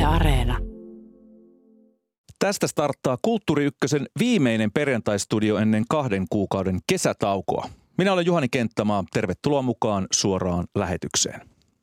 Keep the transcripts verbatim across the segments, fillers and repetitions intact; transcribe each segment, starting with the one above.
Areena. Tästä starttaa Kulttuuri Ykkösen viimeinen perjantaistudio ennen kahden kuukauden kesätaukoa. Minä olen Juhani Kenttämaa. Tervetuloa mukaan suoraan lähetykseen.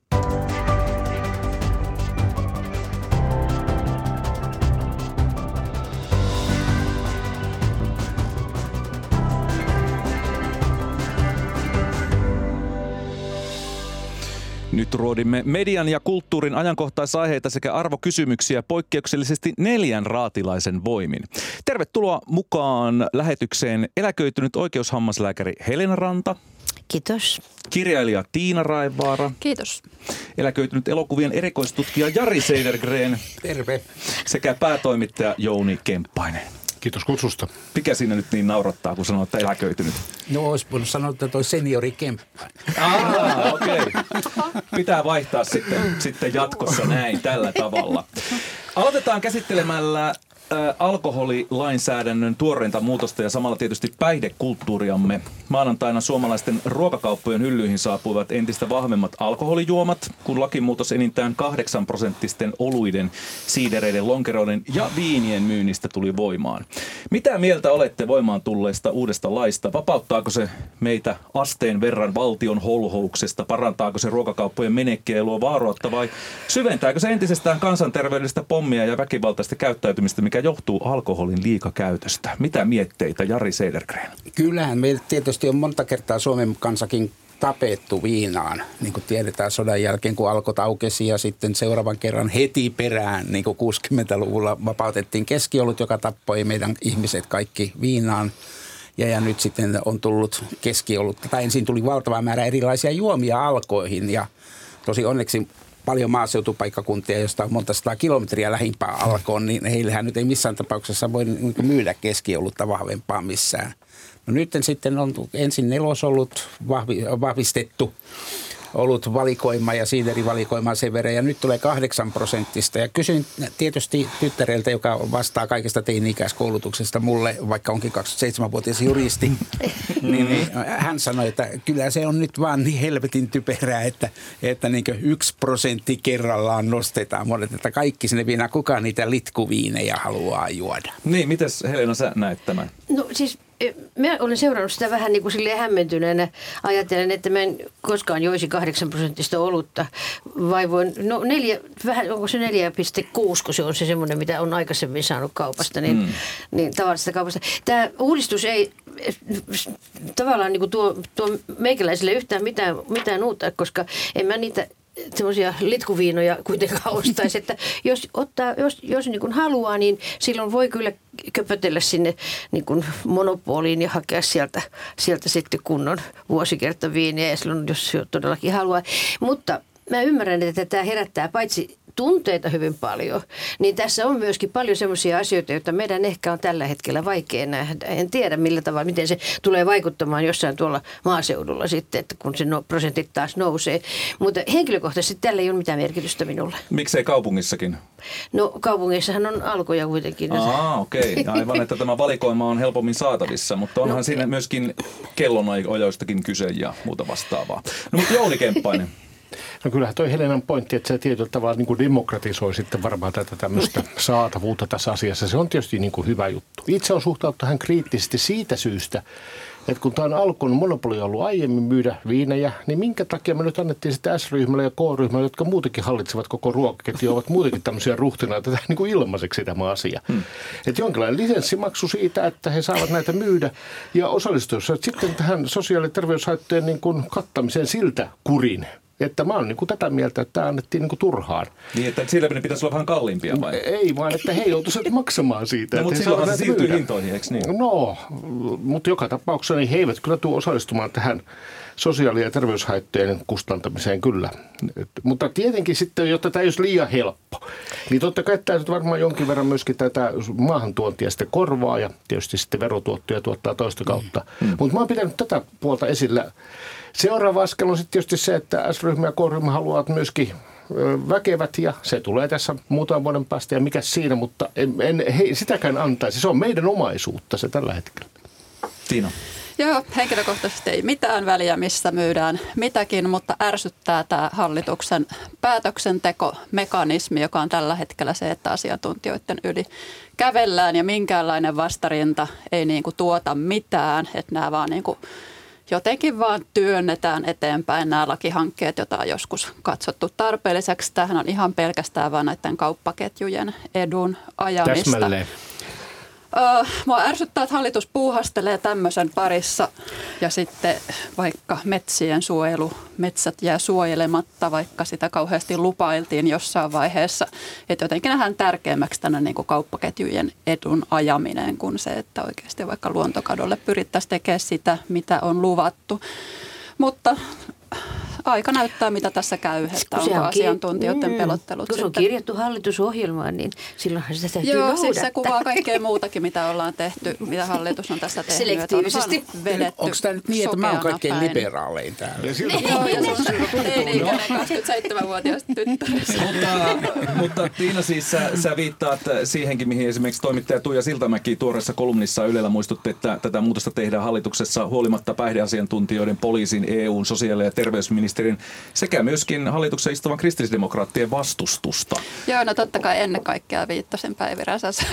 Nyt ruodimme median ja kulttuurin ajankohtaisaiheita sekä arvokysymyksiä poikkeuksellisesti neljän raatilaisen voimin. Tervetuloa mukaan lähetykseen eläköitynyt oikeushammaslääkäri Helena Ranta. Kiitos. Kirjailija Tiina Raevaara. Kiitos. Eläköitynyt elokuvien erikoistutkija Jari Seidergren. Terve. Sekä päätoimittaja Jouni Kemppainen. Kiitos kutsusta. Mikä siinä nyt niin naurattaa, kun sanoo, että eläköitynyt? No olisi voinut sanoa, että toi seniori Kemppainen. Ah, okei. Okay. Pitää vaihtaa sitten, sitten jatkossa näin, tällä tavalla. Aloitetaan käsittelemällä äh, alkoholilainsäädännön tuoreinta muutosta ja samalla tietysti päihdekulttuuriamme. Maanantaina suomalaisten ruokakauppojen hyllyihin saapuivat entistä vahvemmat alkoholijuomat, kun lakimuutos enintään kahdeksan prosenttisten oluiden, siidereiden, lonkeroiden ja viinien myynnistä tuli voimaan. Mitä mieltä olette voimaan tulleesta uudesta laista? Vapauttaako se meitä asteen verran valtion holhouksesta? Parantaako se ruokakauppojen menekkiä ja luo vaaroutta vai syventääkö se entisestään kansanterveydellistä pommia ja väkivaltaista käyttäytymistä, mikä johtuu alkoholin liikakäytöstä? Mitä mietteitä, Jari Seidergren? Kyllähän meillä tietysti on monta kertaa Suomen kansakin tapettu viinaan, niin kuin tiedetään sodan jälkeen, kun alkot aukesi ja sitten seuraavan kerran heti perään, niin kuin kuusikymmentäluvulla vapautettiin keskiolut, joka tappoi meidän ihmiset kaikki viinaan. Ja, ja nyt sitten on tullut keskiolut, tai ensin tuli valtava määrä erilaisia juomia alkoihin ja tosi onneksi paljon maaseutupaikkakuntia, josta on monta sataa kilometriä lähimpää alkoon, niin heillähän nyt ei missään tapauksessa voi myydä keskiolutta vahvempaa missään. No nyt sitten on ensin nelosolut vahvi, vahvistettu ollut valikoima ja siiderivalikoima sen verran ja nyt tulee kahdeksan prosenttista. Ja kysyin tietysti tyttäreltä, joka vastaa kaikesta teini-ikäiskoulutuksesta mulle, vaikka onkin kaksikymmentäseitsemänvuotias juristi, niin, niin hän sanoi, että kyllä se on nyt vaan niin helvetin typerää, että, että niin kuin yksi prosentti kerrallaan nostetaan monet, että kaikki sinne viinaan, kukaan niitä litkuviinejä haluaa juoda. Niin, mitäs Helena sä näet tämän? No siis mä olen seurannut sitä vähän niin kuin silleen hämmentyneenä. Ajattelen, että mä en koskaan joisi kahdeksan prosenttista olutta. Vai voin, no neljä, vähän, onko se neljä pilkku kuusi, kun se on se semmoinen, mitä on aikaisemmin saanut kaupasta, niin, mm. niin tavallisesta kaupasta. Tämä uudistus ei tavallaan niin kuin tuo, tuo meikäläisille yhtään mitään, mitään uutta, koska en mä niitä semmoisia litkuviinoja kuitenkaan ostaisi, että jos, ottaa, jos, jos niin kuin haluaa, niin silloin voi kyllä köpötellä sinne niin kuin monopoliin ja hakea sieltä, sieltä sitten kunnon vuosikertaviiniä ja silloin, jos todellakin haluaa. Mutta mä ymmärrän, että tämä herättää paitsi tunteita hyvin paljon, niin tässä on myöskin paljon semmoisia asioita, joita meidän ehkä on tällä hetkellä vaikea nähdä. En tiedä millä tavalla, miten se tulee vaikuttamaan jossain tuolla maaseudulla sitten, että kun se no, prosentit taas nousee. Mutta henkilökohtaisesti tällä ei ole mitään merkitystä minulle. Miksei kaupungissakin? No kaupungissahan on alkoja kuitenkin. Aa, okei. Okay. Aivan, että tämä valikoima on helpommin saatavissa, mutta onhan no, siinä myöskin kellonajoistakin kyse ja muuta vastaavaa. No mutta Jouni Kemppainen. No kyllähän toi Helenan pointti, että se tietyllä tavalla niin kuin demokratisoi sitten varmaan tätä tämmöistä saatavuutta tässä asiassa. Se on tietysti niin kuin hyvä juttu. Itse on suhtautunut tähän kriittisesti siitä syystä, että kun tämä on Alkon monopoli ollut aiemmin myydä viinejä, niin minkä takia me nyt annettiin sitten S-ryhmälle ja K-ryhmälle, jotka muutenkin hallitsevat koko ruokaketjua, ovat muutenkin tämmöisiä ruhtinaita, tätä niin kuin ilmaiseksi tämä asia. Hmm. Että jonkinlainen lisenssimaksu siitä, että he saavat näitä myydä ja osallistua sitten tähän sosiaali- ja terveyshaittojen niin kuin kattamiseen siltä kurin. Että mä oon niin kuin tätä mieltä, että tämä annettiin niin kuin turhaan. Niin, että sillä ne pitäisi olla vähän kalliimpia vai? Ei, vaan että he joutuisivat maksamaan siitä. No, mutta silloinhan se siirtyy hintoihin, eikö niin? No, mutta joka tapauksessa niin he eivät kyllä tule osallistumaan tähän sosiaali- ja terveyshaittojen kustantamiseen kyllä. Et, mutta tietenkin sitten, jotta tämä ei olisi liian helppo, niin totta kai tämä varmaan jonkin verran myöskin tätä maahantuontia sitten korvaa ja tietysti sitten verotuottoja tuottaa toista kautta. Mm. Mutta mä oon pitänyt tätä puolta esillä. Seuraava askel on sitten tietysti se, että S-ryhmä ja K-ryhmä haluavat myöskin väkevät ja se tulee tässä muutaman vuoden päästä ja mikä siinä, mutta en, en he, sitäkään antaisi. Se on meidän omaisuutta se tällä hetkellä. Tiina. Joo, henkilökohtaisesti ei mitään väliä, missä myydään mitäkin, mutta ärsyttää tämä hallituksen päätöksentekomekanismi, joka on tällä hetkellä se, että asiantuntijoiden yli kävellään ja minkäänlainen vastarinta ei niinku tuota mitään, että nämä vaan niinku jotenkin vaan työnnetään eteenpäin nämä lakihankkeet, joita on joskus katsottu tarpeelliseksi. Tämähän on ihan pelkästään vaan näiden kauppaketjujen edun ajamista. Täsmälleen. Uh, mua ärsyttää, että hallitus puuhastelee tämmöisen parissa ja sitten vaikka metsien suojelu, metsät jää suojelematta, vaikka sitä kauheasti lupailtiin jossain vaiheessa. Että jotenkin nähdään tärkeämmäksi tänne niin kuin kauppaketjujen edun ajaminen kuin se, että oikeasti vaikka luontokadolle pyrittäisiin tekemään sitä, mitä on luvattu. Mutta aika näyttää, mitä tässä käy, että onko asiantuntijoiden mm, pelottelut. Kun se on kirjattu hallitusohjelmaan, niin silloinhan sitä täytyy Joo, noudattaa. siis se kuvaa kaikkea muutakin, mitä ollaan tehty, mitä hallitus on tässä tehnyt. Selektiivisesti. Onko tämä nyt niin, että mä oon kaikkein päin. liberaalein täällä? Joo, ja se on teini-ikäinen kaksikymmentäseitsemänvuotias tyttäressä. mutta, mutta Tiina, siis sä, sä viittaat siihenkin, mihin esimerkiksi toimittaja Tuija Siltamäki tuoreessa kolumnissa Ylellä muistutti, että tätä muutosta tehdään hallituksessa huolimatta päihdeasiantuntijoiden, poliisin, E U:n, sosiaali- ja terveysministerin sekä myöskin hallituksen istuvan kristillisdemokraattien vastustusta. Joo, no totta kai ennen kaikkea viittasin Päivi Räsäsen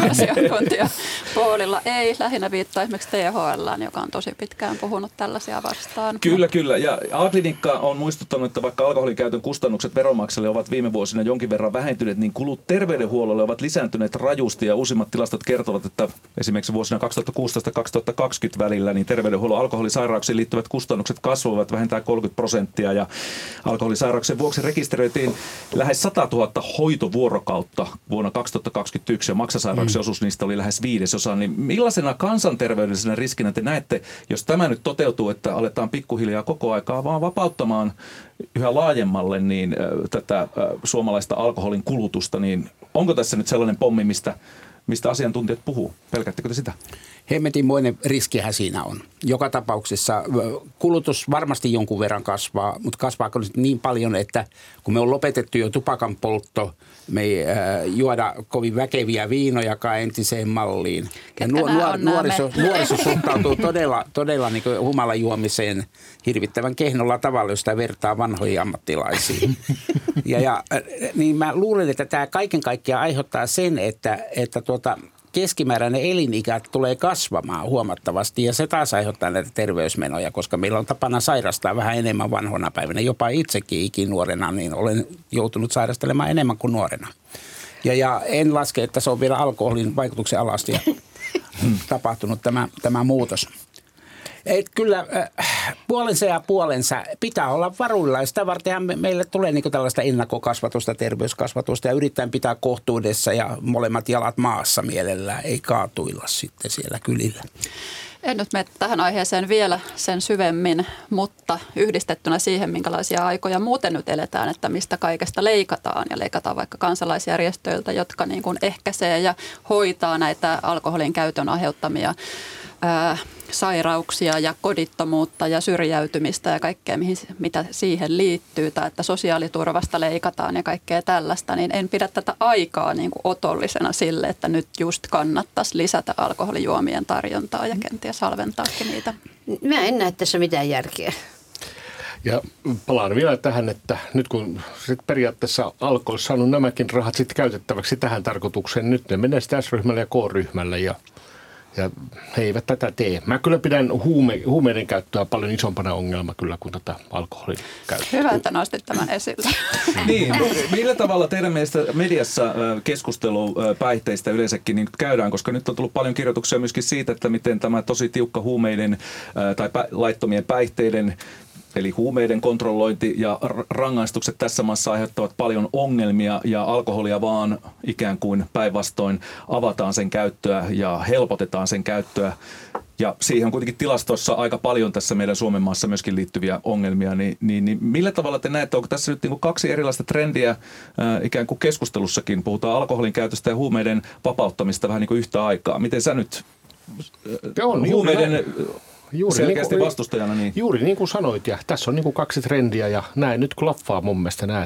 asiantuntijapuolilla. Ei, lähinnä viittaa esimerkiksi T H L, joka on tosi pitkään puhunut tällaisia vastaan. Kyllä, kyllä. Ja A-klinikka on muistuttanut, että vaikka alkoholin käytön kustannukset veronmaksajille ovat viime vuosina jonkin verran vähentyneet, niin kulut terveydenhuollolle ovat lisääntyneet rajusti. Ja uusimmat tilastot kertovat, että esimerkiksi vuosina kaksituhattakuusitoista kaksituhattakaksikymmentä välillä niin terveydenhuollon alkoholisairauksiin liittyvät kustannukset kasvoivat vähintään kolmekymmentä prosenttia. Ja alkoholisairauksien vuoksi rekisteröitiin lähes sata tuhatta hoitovuorokautta vuonna kaksituhattakaksikymmentäyksi ja maksasairauksien osuus niistä oli lähes viidesosa. Niin millaisena kansanterveydellisenä riskinä te näette, jos tämä nyt toteutuu, että aletaan pikkuhiljaa koko aikaa vaan vapauttamaan yhä laajemmalle niin äh, tätä äh, suomalaista alkoholin kulutusta, niin onko tässä nyt sellainen pommi, mistä, mistä asiantuntijat puhuu? Pelkäättekö te sitä? Hemmetinmoinen riskihän siinä on. Joka tapauksessa kulutus varmasti jonkun verran kasvaa, mutta kasvaako nyt niin paljon, että kun me on lopetettu jo tupakan poltto, me ei äh, juoda kovin väkeviä viinojakaan entiseen malliin. Ja nuor, nuor, nuoriso, nuoriso suhtautuu todella, todella niin kuin humalajuomiseen hirvittävän kehnolla tavalla, jos sitä vertaa vanhoihin ammattilaisiin. ja, ja, niin mä luulen, että tämä kaiken kaikkiaan aiheuttaa sen, että, että tuota, keskimääräinen elinikä tulee kasvamaan huomattavasti ja se taas aiheuttaa näitä terveysmenoja, koska meillä on tapana sairastaa vähän enemmän vanhona päivänä. Jopa itsekin ikinuorena, niin olen joutunut sairastelemaan enemmän kuin nuorena. Ja, ja en laske, että se on vielä alkoholin vaikutuksen alasti tapahtunut tämä, tämä muutos. Et kyllä äh, puolensa ja puolensa pitää olla varuilla. Sitä vartenhan me, meille tulee niinku tällaista ennakkokasvatusta, terveyskasvatusta ja yritetään pitää kohtuudessa ja molemmat jalat maassa mielellään, ei kaatuilla sitten siellä kylillä. En nyt mene tähän aiheeseen vielä sen syvemmin, mutta yhdistettynä siihen, minkälaisia aikoja muuten nyt eletään, että mistä kaikesta leikataan. Ja leikataan vaikka kansalaisjärjestöiltä, jotka niin kuin ehkäisee ja hoitaa näitä alkoholin käytön aiheuttamia ää, sairauksia ja kodittomuutta ja syrjäytymistä ja kaikkea, mihin, mitä siihen liittyy, tai että sosiaaliturvasta leikataan ja kaikkea tällaista, niin en pidä tätä aikaa niin kuin otollisena sille, että nyt just kannattaisi lisätä alkoholijuomien tarjontaa ja kenties halventaakin niitä. Mä en näe tässä mitään järkeä. Ja palaan vielä tähän, että nyt kun sit periaatteessa Alko olisi saanut nämäkin rahat sitten käytettäväksi tähän tarkoitukseen, nyt ne menee sitten S-ryhmälle ja K-ryhmälle ja Ja he eivät tätä tee. Mä kyllä pidän huume, huumeiden käyttöä paljon isompana ongelma kyllä kuin tätä alkoholin käyttöä. Hyvä, että nostit tämän esille. Niin, millä tavalla teidän mielestä mediassa keskustelu päihteistä yleensäkin niin käydään, koska nyt on tullut paljon kirjoituksia myöskin siitä, että miten tämä tosi tiukka huumeiden tai laittomien päihteiden eli huumeiden kontrollointi ja rangaistukset tässä maassa aiheuttavat paljon ongelmia ja alkoholia vaan ikään kuin päinvastoin avataan sen käyttöä ja helpotetaan sen käyttöä. Ja siihen on kuitenkin tilastossa aika paljon tässä meidän Suomen maassa myöskin liittyviä ongelmia. Niin, niin, niin millä tavalla te näette, onko tässä nyt niin kuin kaksi erilaista trendiä ää, ikään kuin keskustelussakin? Puhutaan alkoholin käytöstä ja huumeiden vapauttamista vähän niin kuin yhtä aikaa. Miten sä nyt on, huumeiden... Juuri selkeästi niin kuin, vastustajana. Niin. Juuri niin kuin sanoit, ja tässä on niin kuin kaksi trendiä, ja näin nyt klaffaa mun mielestä nämä, että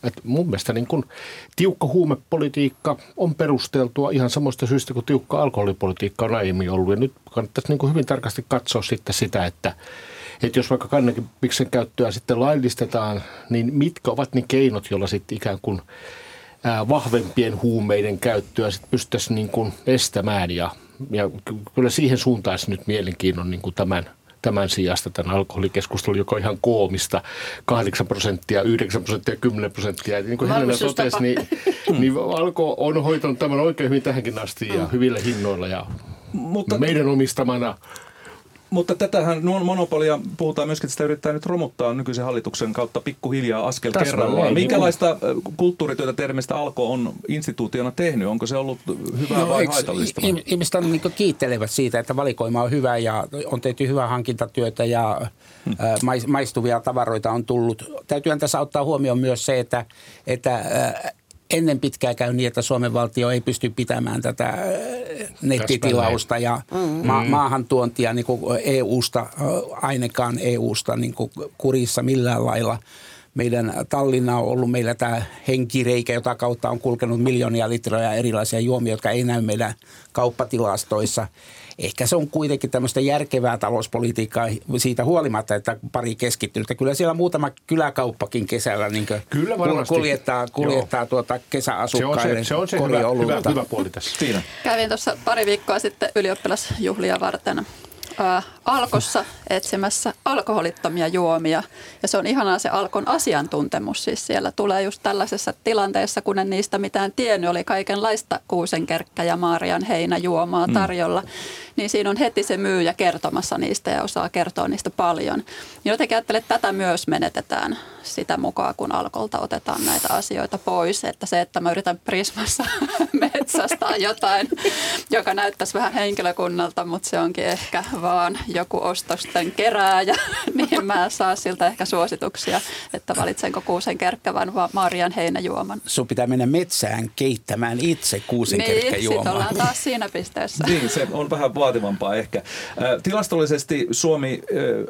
Et mun mielestä niin kun tiukka huumepolitiikka on perusteltua ihan samoista syistä kuin tiukka alkoholipolitiikka on aiemmin ollut. Ja nyt kannattaisi niin kun hyvin tarkasti katsoa sitten sitä, että, että jos vaikka kannabiksen käyttöä sitten laillistetaan, niin mitkä ovat ne keinot, joilla sitten ikään kuin ää, vahvempien huumeiden käyttöä sitten pystyttäisiin niin kun estämään. Ja, ja kyllä siihen suuntaisi nyt mielenkiinnon niin kun tämän Tämän sijasta tämän alkoholikeskustelun, joka on ihan koomista, kahdeksan prosenttia, yhdeksän prosenttia, kymmenen prosenttia. Niin kuin Helena totesi, niin, niin Alko on hoitanut tämän oikein hyvin tähänkin asti ja hyvillä hinnoilla ja mutta, meidän omistamana. Mutta tätähän monopolia puhutaan myöskin, että sitä yrittää nyt romuttaa nykyisen hallituksen kautta pikkuhiljaa askel Täsmä kerrallaan. Minkälaista kulttuurityötä termistä Alko on instituutiona tehnyt? Onko se ollut hyvää no, vai haitallista? Ihmiset on niin kiittelevät siitä, että valikoima on hyvä ja on tehty hyvää hankintatyötä ja hmm. maistuvia tavaroita on tullut. Täytyyhän tässä ottaa huomioon myös se, että, että ennen pitkää käy niin, että Suomen valtio ei pysty pitämään tätä nettitilausta ja ma- maahantuontia niin kuin E U:sta, ainakaan E U:sta niin kuin kurissa millään lailla. Meidän Tallinna on ollut meillä tämä henkireikä, jota kautta on kulkenut miljoonia litroja erilaisia juomia, jotka ei näy meidän kauppatilastoissa. Ehkä se on kuitenkin tämmöistä järkevää talouspolitiikkaa siitä huolimatta, että pari keskittynyt. Kyllä siellä muutama kyläkauppakin kesällä niin Kyllä kuljettaa, kuljettaa tuota kesäasukkaille. Se on se, se, se hyvä, hyvä, hyvä puoli tässä. Siinä. Kävin tuossa pari viikkoa sitten ylioppilasjuhlia varten Ää, Alkossa etsimässä alkoholittomia juomia. Ja se on ihanaa se Alkon asiantuntemus. Siis siellä tulee just tällaisessa tilanteessa, kun en niistä mitään tiennyt, oli kaikenlaista kuusenkerkkä ja Maarian heinäjuomaa tarjolla. Mm. Niin siinä on heti se myyjä kertomassa niistä ja osaa kertoa niistä paljon. Niin jotenkin ajattelen, että tätä myös menetetään sitä mukaan, kun Alkolta otetaan näitä asioita pois. Että se, että mä yritän Prismassa metsästää jotain, joka näyttäisi vähän henkilökunnalta, mutta se onkin ehkä vaan joku ostosten kerääjä, niin mä saa siltä ehkä suosituksia, että valitsenko kuusenkerkkävän vai Maarian heinäjuoman. Sun pitää mennä metsään keittämään itse kuusenkerkkäjuomaa. Niin, sit ollaan taas siinä pisteessä. Niin, se on vähän vaativampaa ehkä. Tilastollisesti Suomi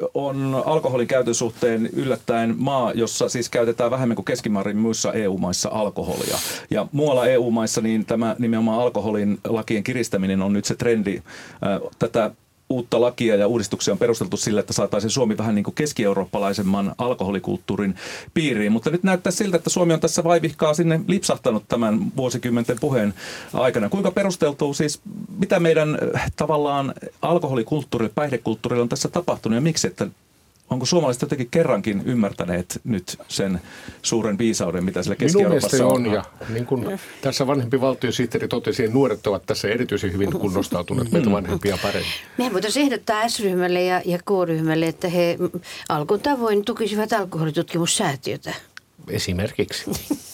on alkoholin käytön suhteen yllättäen maa, jossa siis käytetään vähemmän kuin keskimäärin muissa E U-maissa alkoholia. Ja muualla E U-maissa niin tämä nimenomaan alkoholin lakien kiristäminen on nyt se trendi. Tätä uutta lakia ja uudistuksia on perusteltu sillä, että saataisiin Suomi vähän niin kuin keski-eurooppalaisemman alkoholikulttuurin piiriin. Mutta nyt näyttää siltä, että Suomi on tässä vaivihkaa sinne lipsahtanut tämän vuosikymmenten puheen aikana. Kuinka perusteltuu siis, mitä meidän tavallaan alkoholikulttuurille, päihdekulttuurille on tässä tapahtunut ja miksi, että onko suomalaiset jotenkin kerrankin ymmärtäneet nyt sen suuren viisauden, mitä siellä Keski-Euroopassa on? on? Ja niin kuin tässä vanhempi valtiosihteeri totesi, nuoret ovat tässä erityisen hyvin kunnostautuneet meitä vanhempia paremmin. Mehän voitaisiin ehdottaa S-ryhmälle ja, ja K-ryhmälle, että he Alkon tavoin tukisivat alkoholitutkimussäätiötä. Esimerkiksi.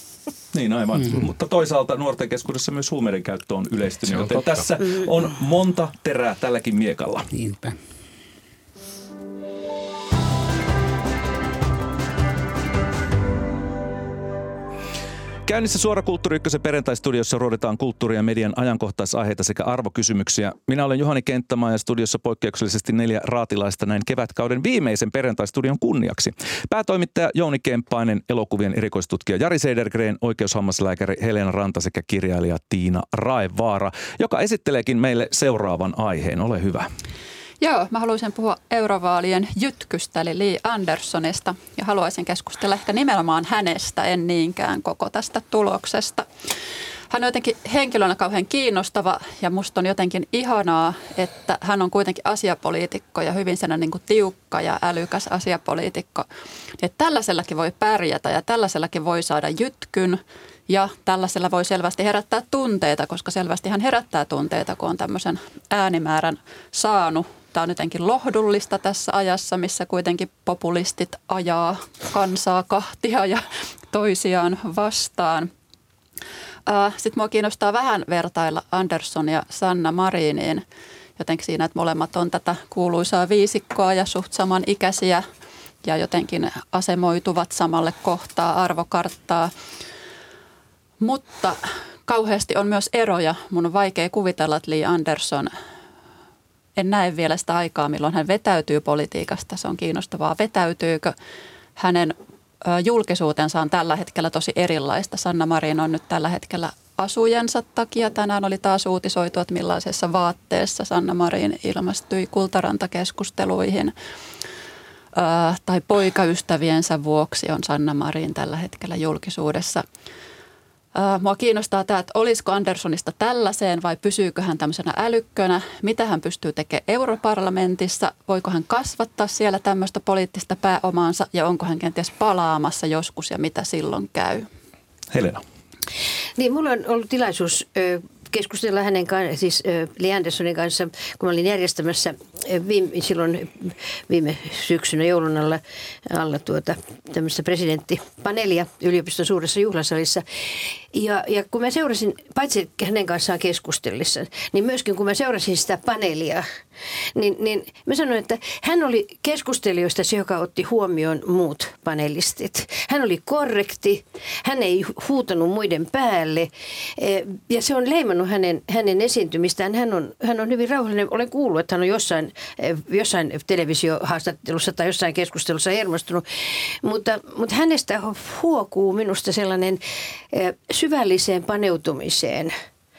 Niin aivan, mm-hmm. mutta toisaalta nuorten keskuudessa myös huumeiden käyttö on yleistynyt, joten tässä on monta terää tälläkin miekalla. Niinpä. Käynnissä Suora Kulttuuri Ykkösen perjantai-studiossa ruoditaan kulttuuri- ja median ajankohtaisaiheita sekä arvokysymyksiä. Minä olen Juhani Kenttämaa ja studiossa poikkeuksellisesti neljä raatilaista näin kevätkauden viimeisen perjantai-studion kunniaksi. Päätoimittaja Jouni Kemppainen, elokuvien erikoistutkija Jari Sedergren, oikeushammaslääkäri Helena Ranta sekä kirjailija Tiina Raevaara, joka esitteleekin meille seuraavan aiheen. Ole hyvä. Joo, mä haluaisin puhua eurovaalien jytkystä eli Li Anderssonista ja haluaisin keskustella ehkä nimenomaan hänestä, en niinkään koko tästä tuloksesta. Hän on jotenkin henkilönä kauhean kiinnostava ja musta on jotenkin ihanaa, että hän on kuitenkin asiapoliitikko ja hyvin sellainen niin kuin tiukka ja älykäs asiapoliitikko. Että tällaisellakin voi pärjätä ja tällaisellakin voi saada jytkyn. Ja tällaisella voi selvästi herättää tunteita, koska selvästi hän herättää tunteita, kun on tämmöisen äänimäärän saanut. Tämä on jotenkin lohdullista tässä ajassa, missä kuitenkin populistit ajaa kansaa kahtia ja toisiaan vastaan. Sitten minua kiinnostaa vähän vertailla Andersson ja Sanna Mariniin. Jotenkin siinä, että molemmat on tätä kuuluisaa viisikkoa ja suht samanikäisiä ja jotenkin asemoituvat samalle kohtaa arvokarttaa. Mutta kauheasti on myös eroja. Mun on vaikea kuvitella, että Li Andersson, en näe vielä sitä aikaa, milloin hän vetäytyy politiikasta. Se on kiinnostavaa. Vetäytyykö hänen julkisuutensa on tällä hetkellä tosi erilaista. Sanna Marin on nyt tällä hetkellä asujensa takia. Tänään oli taas uutisoitu, että millaisessa vaatteessa Sanna Marin ilmestyi Kultaranta-keskusteluihin. Ö, tai poikaystäviensä vuoksi on Sanna Marin tällä hetkellä julkisuudessa. Ö, mua kiinnostaa tämä, että olisiko Anderssonista tällaiseen vai pysyykö hän tämmöisenä älykkönä? Mitä hän pystyy tekemään europarlamentissa? Voiko hän kasvattaa siellä tämmöistä poliittista pääomaansa ja onko hän kenties palaamassa joskus ja mitä silloin käy? Helena. Niin, mulla on ollut tilaisuus ö, keskustella hänen kanssaan, siis ö, Li Anderssonin kanssa, kun mä olin järjestämässä ö, viime, silloin viime syksynä joulun alla, alla tuota, tämmöistä presidenttipaneelia yliopiston suuressa juhlasalissa. Ja, ja kun mä seurasin, paitsi hänen kanssaan keskustellessa, niin myöskin kun mä seurasin sitä paneelia, niin, niin mä sanoin, että hän oli keskustelijoista se, joka otti huomioon muut panelistit. Hän oli korrekti, hän ei huutanut muiden päälle ja se on leimannut hänen, hänen esiintymistään. Hän on, hän on hyvin rauhallinen. Olen kuullut, että hän on jossain, jossain televisiohaastattelussa tai jossain keskustelussa hermostunut, mutta, mutta hänestä huokuu minusta sellainen syvälliseen paneutumiseen.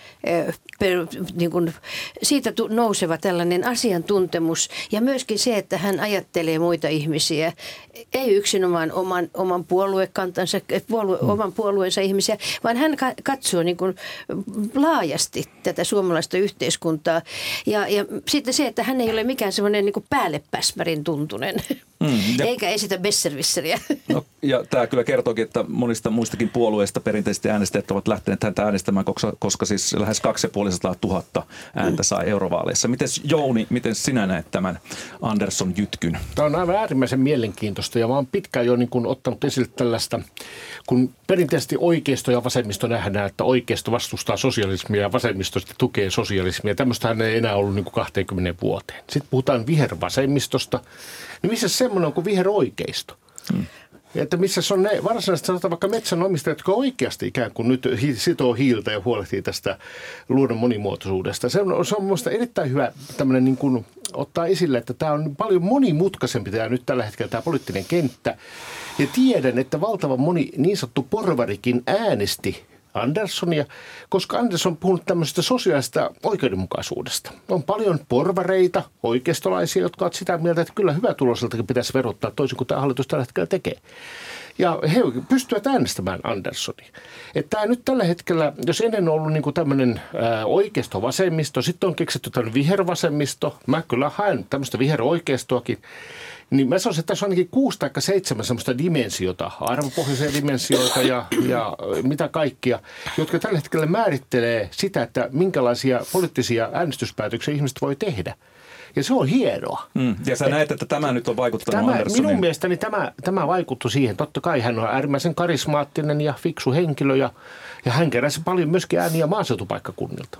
Niin kuin siitä nouseva tällainen asiantuntemus ja myöskin se, että hän ajattelee muita ihmisiä, ei yksinomaan oman, oman puoluekantansa, puolue, mm. oman puolueensa ihmisiä, vaan hän katsoo niin kuin laajasti tätä suomalaista yhteiskuntaa. Ja, ja sitten se, että hän ei ole mikään semmoinen niin kuin päällepäsmärin tuntunen, mm, eikä esitä besservisseriä. No, ja tämä kyllä kertookin, että monista muistakin puolueista perinteisesti äänestäjät ovat lähteneet häntä äänestämään, koska, koska siis lähes kaksisataaviisikymmentä tuhatta ääntä sai eurovaaleissa. Miten Jouni, miten sinä näet tämän Andersson-jytkyn? Tämä on aivan äärimmäisen mielenkiintoista ja mä oon pitkään jo niin kuin ottanut esille tällaista, kun perinteisesti oikeisto ja vasemmisto nähdään, että oikeisto vastustaa sosialismia ja vasemmisto tukee sosialismia. Tämmöistähän ei enää ollut niin kuin kaksikymmentä vuoteen. Sitten puhutaan vihervasemmistosta. Niin missä semmoinen on kuin viheroikeisto? Hmm. Että missä on ne varsinaisesti sanotaan vaikka metsänomistajat, jotka oikeasti ikään kuin nyt sitoo hiiltä ja huolehtii tästä luonnon monimuotoisuudesta. Se on, se on minusta erittäin hyvä tämmöinen niin kuin ottaa esille, että tämä on paljon monimutkaisempi tämä nyt tällä hetkellä tämä poliittinen kenttä. Ja tiedän, että valtavan moni niin sanottu porvarikin äänesti Anderssonia, koska Andersson on puhunut tämmöisestä sosiaalista oikeudenmukaisuudesta. On paljon porvareita, oikeistolaisia, jotka ovat sitä mieltä, että kyllä hyvätuloisiltakin pitäisi verottaa toisin kuin tämä hallitus tällä hetkellä tekee. Ja he pystyvät äänestämään Anderssonia. Että tämä nyt tällä hetkellä, jos ennen on ollut niin kuin tämmöinen ää, oikeisto-vasemmisto, sitten on keksitty tämmöinen vihervasemmisto, mä kyllä haen tämmöistä viheroikeistoakin, niin mä sanoisin, että tässä on ainakin kuusi tai seitsemän semmoista dimensiota, arvopohjaisia dimensioita ja, ja mitä kaikkia, jotka tällä hetkellä määrittelee sitä, että minkälaisia poliittisia äänestyspäätöksiä ihmiset voi tehdä. Ja se on hienoa. Mm. Ja sä näet, että tämä nyt on vaikuttanut tämä, Anderssonin. Minun mielestäni tämä, tämä vaikuttui siihen. Totta kai hän on äärimmäisen karismaattinen ja fiksu henkilö ja, ja hän keräsi paljon myöskin ääniä maaseutupaikkakunnilta.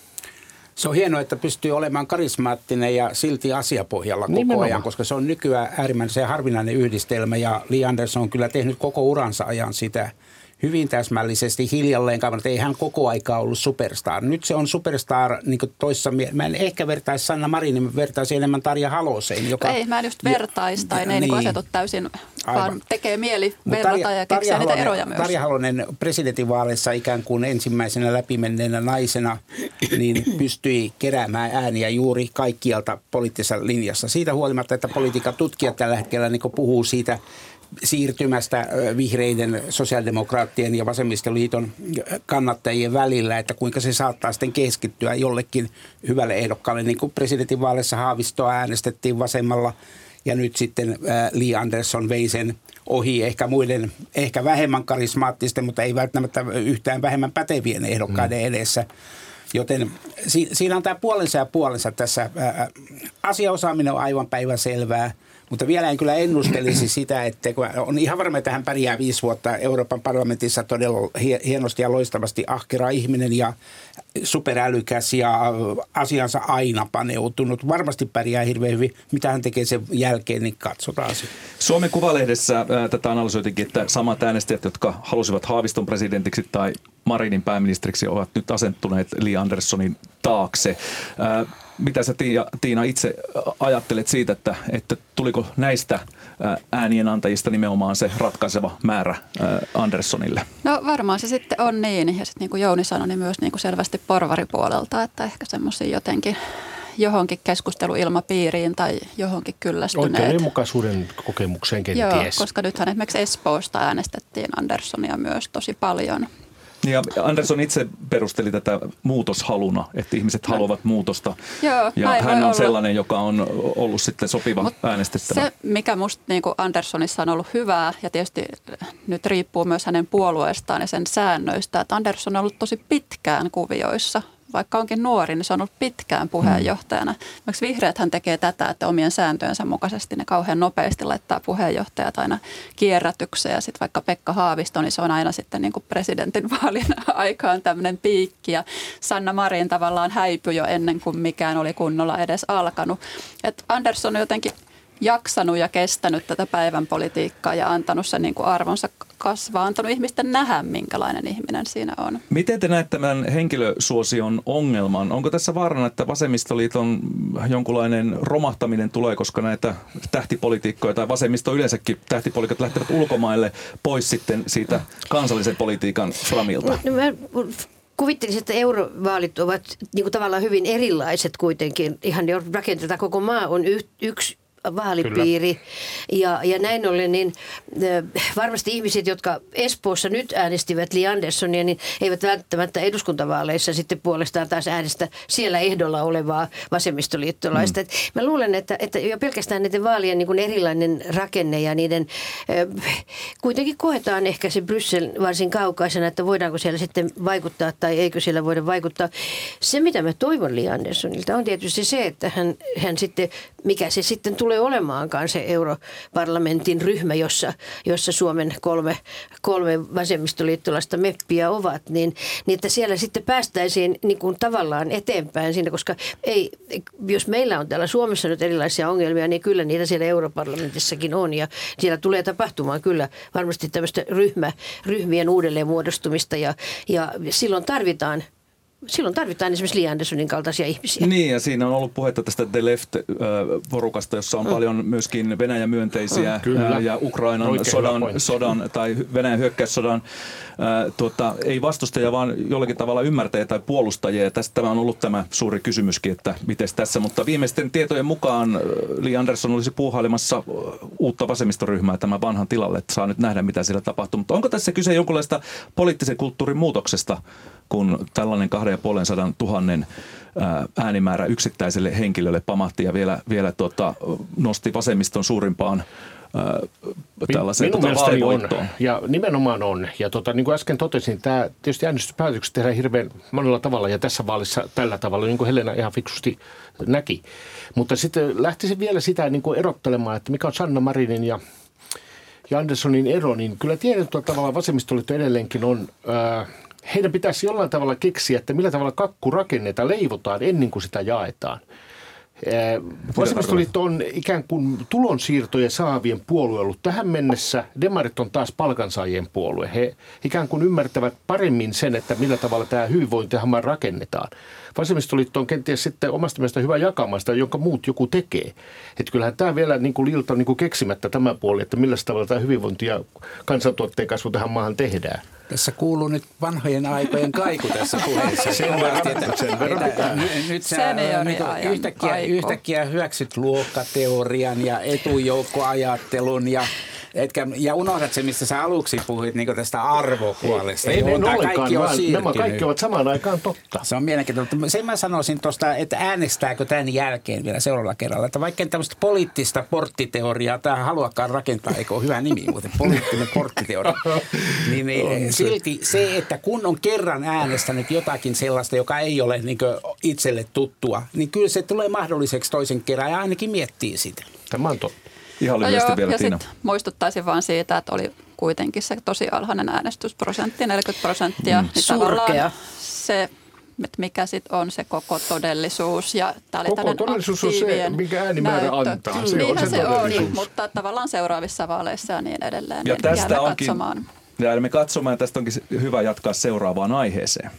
Se on hienoa, että pystyy olemaan karismaattinen ja silti asiapohjalla koko Nimenomaan. ajan, koska se on nykyään äärimmäisen harvinainen yhdistelmä ja Li Andersson on kyllä tehnyt koko uransa ajan sitä hyvin täsmällisesti hiljalleen kaivannut. Ei hän koko aikaa ollut superstar. Nyt se on superstar niin kuin toissa. Mä en ehkä vertaisi Sanna Marinin, mä vertaisin enemmän Tarja Haloseen. Joka, ei, mä en just vertaisi tai ne niin. asetut täysin, Aivan. vaan tekee mieli verrata Tarja, ja keksiä niitä eroja myös. Tarja Halonen presidentinvaaleissa ikään kuin ensimmäisenä läpimenneenä naisena niin pystyi keräämään ääniä juuri kaikkialta poliittisessa linjassa. Siitä huolimatta, että politiikan tutkijat tällä hetkellä niin puhuu siitä siirtymästä vihreiden, sosiaalidemokraattien ja vasemmistoliiton kannattajien välillä, että kuinka se saattaa sitten keskittyä jollekin hyvälle ehdokkaalle. Niin kuin presidentinvaaleissa Haavistoa äänestettiin vasemmalla ja nyt sitten Li Andersson vei sen ohi ehkä muiden, ehkä vähemmän karismaattisten, mutta ei välttämättä yhtään vähemmän pätevien ehdokkaiden edessä. Joten si- siinä on tämä puolensa ja puolensa tässä. Ää, asiaosaaminen on aivan päivänselvää. Mutta vielä en kyllä ennustelisi sitä, että on ihan varma, että hän pärjää viisi vuotta Euroopan parlamentissa todella hienosti ja loistavasti ahkera ihminen ja superälykäs ja asiansa aina paneutunut. Varmasti pärjää hirveän hyvin. Mitä hän tekee sen jälkeen, niin katsotaan sitten. Suomen Kuvalehdessä ää, tätä analysoitikin, että samat äänestäjät, jotka halusivat Haaviston presidentiksi tai Marinin pääministeriksi, ovat nyt asettuneet Li Anderssonin taakse. Ää, Mitä sä Tiina itse ajattelet siitä, että, että tuliko näistä äänien antajista nimenomaan se ratkaiseva määrä Anderssonille? No varmaan se sitten on niin, ja sitten niin kuin Jouni sanoi, niin myös niin kuin selvästi porvaripuolelta, että ehkä semmoisia jotenkin johonkin keskusteluilmapiiriin tai johonkin kyllästyneet. Oikeudenmukaisuuden kokemukseen kenties. Joo, koska nythän esimerkiksi Espoosta äänestettiin Anderssonia myös tosi paljon. Ja Andersson itse perusteli tätä muutoshaluna, että ihmiset no. haluavat muutosta. Joo, ja hän on olla. sellainen, joka on ollut sitten sopiva Mut äänestettävä. Se, mikä musta niin kuin Anderssonissa on ollut hyvää, ja tietysti nyt riippuu myös hänen puolueestaan ja sen säännöistä, että Andersson on ollut tosi pitkään kuvioissa. Vaikka onkin nuori, niin se on ollut pitkään puheenjohtajana. Esimerkiksi vihreäthän tekee tätä, että omien sääntöjensä mukaisesti ne kauhean nopeasti laittaa puheenjohtajat aina kierrätykseen. Ja sitten vaikka Pekka Haavisto, niin se on aina sitten niin kuin presidentinvaalin aikaan tämmöinen piikki. Ja Sanna Marin tavallaan häipyi jo ennen kuin mikään oli kunnolla edes alkanut. Et Andersson on jotenkin jaksanut ja kestänyt tätä päivän politiikkaa ja antanut sen niin kuin arvonsa kasvaa, antanut ihmisten nähdä, minkälainen ihminen siinä on. Miten te näette tämän henkilösuosion ongelman? Onko tässä vaarana, että vasemmistoliiton jonkunlainen romahtaminen tulee, koska näitä tähtipolitiikkoja tai vasemmisto yleensäkin tähtipoliitikot lähtevät ulkomaille pois sitten siitä kansallisen politiikan framilta? No, mä kuvittelisin, että eurovaalit ovat niin kuin tavallaan hyvin erilaiset kuitenkin. Ihan jo rakenteelta koko maa on y- yksi vaalipiiri. Ja, ja näin ollen, niin äh, varmasti ihmiset, jotka Espoossa nyt äänestivät Li Anderssonia, niin eivät välttämättä eduskuntavaaleissa sitten puolestaan taas äänestä siellä ehdolla olevaa vasemmistoliittolaista. Mm. Mä luulen, että, että jo pelkästään näiden vaalien niin kuin erilainen rakenne ja niiden äh, kuitenkin koetaan ehkä se Bryssel varsin kaukaisena, että voidaanko siellä sitten vaikuttaa tai eikö siellä voida vaikuttaa. Se, mitä mä toivon Li Anderssonilta, on tietysti se, että hän, hän sitten, mikä se sitten tulee tulee olemaankaan se europarlamentin ryhmä, jossa, jossa Suomen kolme, kolme vasemmistoliittolaista meppiä ovat, niin, niin että siellä sitten päästäisiin niin kuin tavallaan eteenpäin siinä, koska ei, jos meillä on täällä Suomessa nyt erilaisia ongelmia, niin kyllä niitä siellä europarlamentissakin on ja siellä tulee tapahtumaan kyllä varmasti tämmöistä ryhmä, ryhmien uudelleenmuodostumista ja, ja silloin tarvitaan Silloin tarvitaan esimerkiksi Li Anderssonin kaltaisia ihmisiä. Niin, ja siinä on ollut puhetta tästä The Left-porukasta, jossa on mm. paljon myöskin Venäjä-myönteisiä mm, ja Ukrainan sodan, sodan tai Venäjän hyökkäyssodan ää, tuota, ei vastustajia, vaan jollakin tavalla ymmärtäjiä tai puolustajia. Ja tästä tämä on ollut tämä suuri kysymyskin, että miten tässä. Mutta viimeisten tietojen mukaan Li Andersson olisi puuhailemassa uutta vasemmistoryhmää tämän vanhan tilalle. Että saa nyt nähdä, mitä siellä tapahtuu. Mutta onko tässä kyse jonkunlaista poliittisen kulttuurin muutoksesta, kun tällainen kahden ja puolen sadan tuhannen äänimäärä yksittäiselle henkilölle pamahti ja vielä, vielä tuota, nosti vasemmiston suurimpaan ää, tällaiseen Minun tuota, vaalivoittoon? On, ja nimenomaan on. Ja tota, niin kuin äsken totesin, tämä tietysti äänestyspäätökset tehdään hirveän monella tavalla ja tässä vaalissa tällä tavalla, niin kuin Helena ihan fiksusti näki. Mutta sitten lähtisin vielä sitä niin kuin erottelemaan, että mikä on Sanna Marinin ja, ja Anderssonin ero, niin kyllä tietyllä tavalla vasemmistoliitto edelleenkin on Ää, heidän pitäisi jollain tavalla keksiä, että millä tavalla kakku rakennetaan, leivotaan ennen kuin sitä jaetaan. Vasemmistoliitto on ikään kuin tulonsiirtoja saavien puolue ollut tähän mennessä. Demarit on taas palkansaajien puolue. He ikään kuin ymmärtävät paremmin sen, että millä tavalla tämä hyvinvointihamma rakennetaan. Vasemmistoliitto on kenties sitten omasta mielestä hyvä jakamaan sitä, jonka muut joku tekee. Että kyllähän tämä vielä niin kuin Lilta on niin kuin keksimättä tämä puoli, että millä tavalla tämä hyvinvointi ja kansantuotteen kasvu tähän maahan tehdään. Tässä kuuluu nyt vanhojen aikojen kaiku tässä puheessa. Sen verran, sen verran pitää. Nyt sä yhtäkkiä, yhtäkkiä hyväksyt luokkateorian ja etujoukkoajattelun ja Etkä, ja unohdat se, mistä sä aluksi puhuit niin tästä arvopuolesta. Ei, ei, ei ollenkaan. Kaikki on nämä kaikki ovat samaan aikaan totta. Se on mielenkiintoista. Sen mä sanoisin tuosta, että äänestääkö tämän jälkeen vielä seuraavalla kerralla. Että vaikka tämmöistä poliittista porttiteoriaa, tämä haluakaan rakentaa, eikö ole hyvä nimi muuten, poliittinen porttiteoria. niin, niin silti se, että kun on kerran äänestänyt jotakin sellaista, joka ei ole niin itselle tuttua, niin kyllä se tulee mahdolliseksi toisen kerran ja ainakin miettii sitä. Tämä on totta. Ihan lyhyesti no joo, vielä, ja Tiina. sitten muistuttaisin vaan siitä, että oli kuitenkin se tosi alhainen äänestysprosentti, neljäkymmentä prosenttia. Mm. Niin surkea. Se, että mikä sitten on se koko todellisuus. Ja tämä oli koko todellisuus on se, mikä äänimäärä näyttö. antaa. Se Niinhän on se, se on, niin, mutta tavallaan seuraavissa vaaleissa ja niin edelleen. Ja niin tästä onkin, katsomaan. ja me katsomaan, tästä onkin hyvä jatkaa seuraavaan aiheeseen.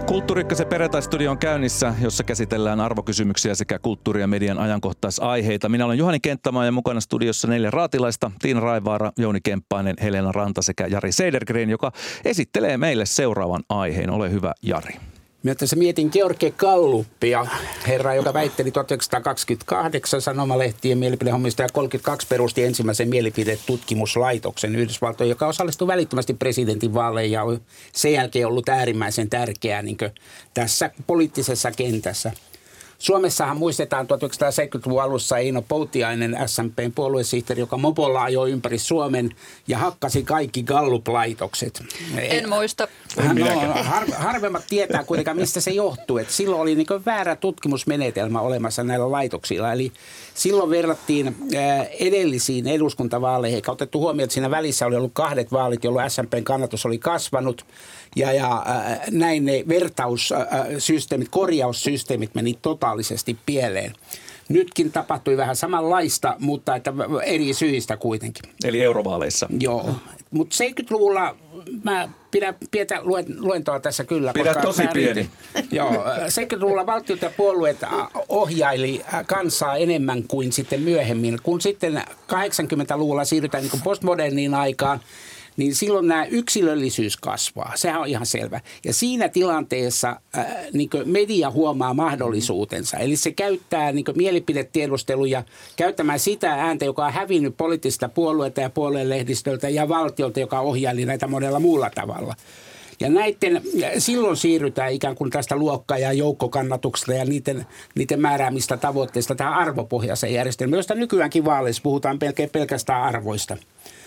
Kulttuuri Ykkösen perjantaistudio on käynnissä, jossa käsitellään arvokysymyksiä sekä kulttuuri- ja median ajankohtaisaiheita. Minä olen Juhani Kenttämaa ja mukana studiossa neljä raatilaista, Tiina Raivaara, Jouni Kemppainen, Helena Ranta sekä Jari Seidergren, joka esittelee meille seuraavan aiheen. Ole hyvä, Jari. Minä tässä mietin George Gallupia, herra, joka väitteli tuhatyhdeksänsataakaksikymmentäkahdeksan sanomalehtien mielipidehommista ja kolmekymmentäkaksi perusti ensimmäisen mielipidetutkimuslaitoksen Yhdysvaltojen, joka osallistui välittömästi presidentin vaaleihin ja on sen jälkeen ollut äärimmäisen tärkeää niin tässä poliittisessa kentässä. Suomessahan muistetaan tuhatyhdeksänsataaseitsemänkymmentäluvun alussa Eino Poutiainen, S M P:n puoluesihteeri, joka mopolla ajoi ympäri Suomen ja hakkasi kaikki Gallup-laitokset. En muista. No, har, harvemmat tietää kuitenkaan, mistä se johtuu. Et silloin oli niin kuin väärä tutkimusmenetelmä olemassa näillä laitoksilla. Eli silloin verrattiin edellisiin eduskuntavaaleihin, eikä otettu huomioon, että siinä välissä oli ollut kahdet vaalit, jolloin S M P:n kannatus oli kasvanut. Ja, ja äh, näin ne vertaussysteemit, korjaussysteemit meni totaalisesti pieleen. Nytkin tapahtui vähän samanlaista, mutta että eri syistä kuitenkin. Eli eurovaaleissa. Joo, mutta seitsemänkymmentäluvulla mä pidän pientä luentoa tässä kyllä. Pidä tosi pieni. Joo, seitsemänkymmentäluvulla valtiot ja puolueet ohjaili kansaa enemmän kuin sitten myöhemmin. Kun sitten kahdeksankymmentäluvulla siirrytään niin kuin postmoderniin aikaan, niin silloin nämä yksilöllisyys kasvaa. Sehän on ihan selvä. Ja siinä tilanteessa äh, niin media huomaa mahdollisuutensa. Eli se käyttää niin mielipidetiedusteluja käyttämään sitä ääntä, joka on hävinnyt poliittista puolueita ja puoluelehdistöltä ja valtiolta, joka ohjaili näitä monella muulla tavalla. Ja näiden, silloin siirrytään ikään kuin tästä luokka- ja joukkokannatuksesta ja niiden, niiden määräämistä tavoitteista tähän arvopohjaiseen järjestelmään, josta nykyäänkin vaaleissa puhutaan pelkästään, pelkästään arvoista.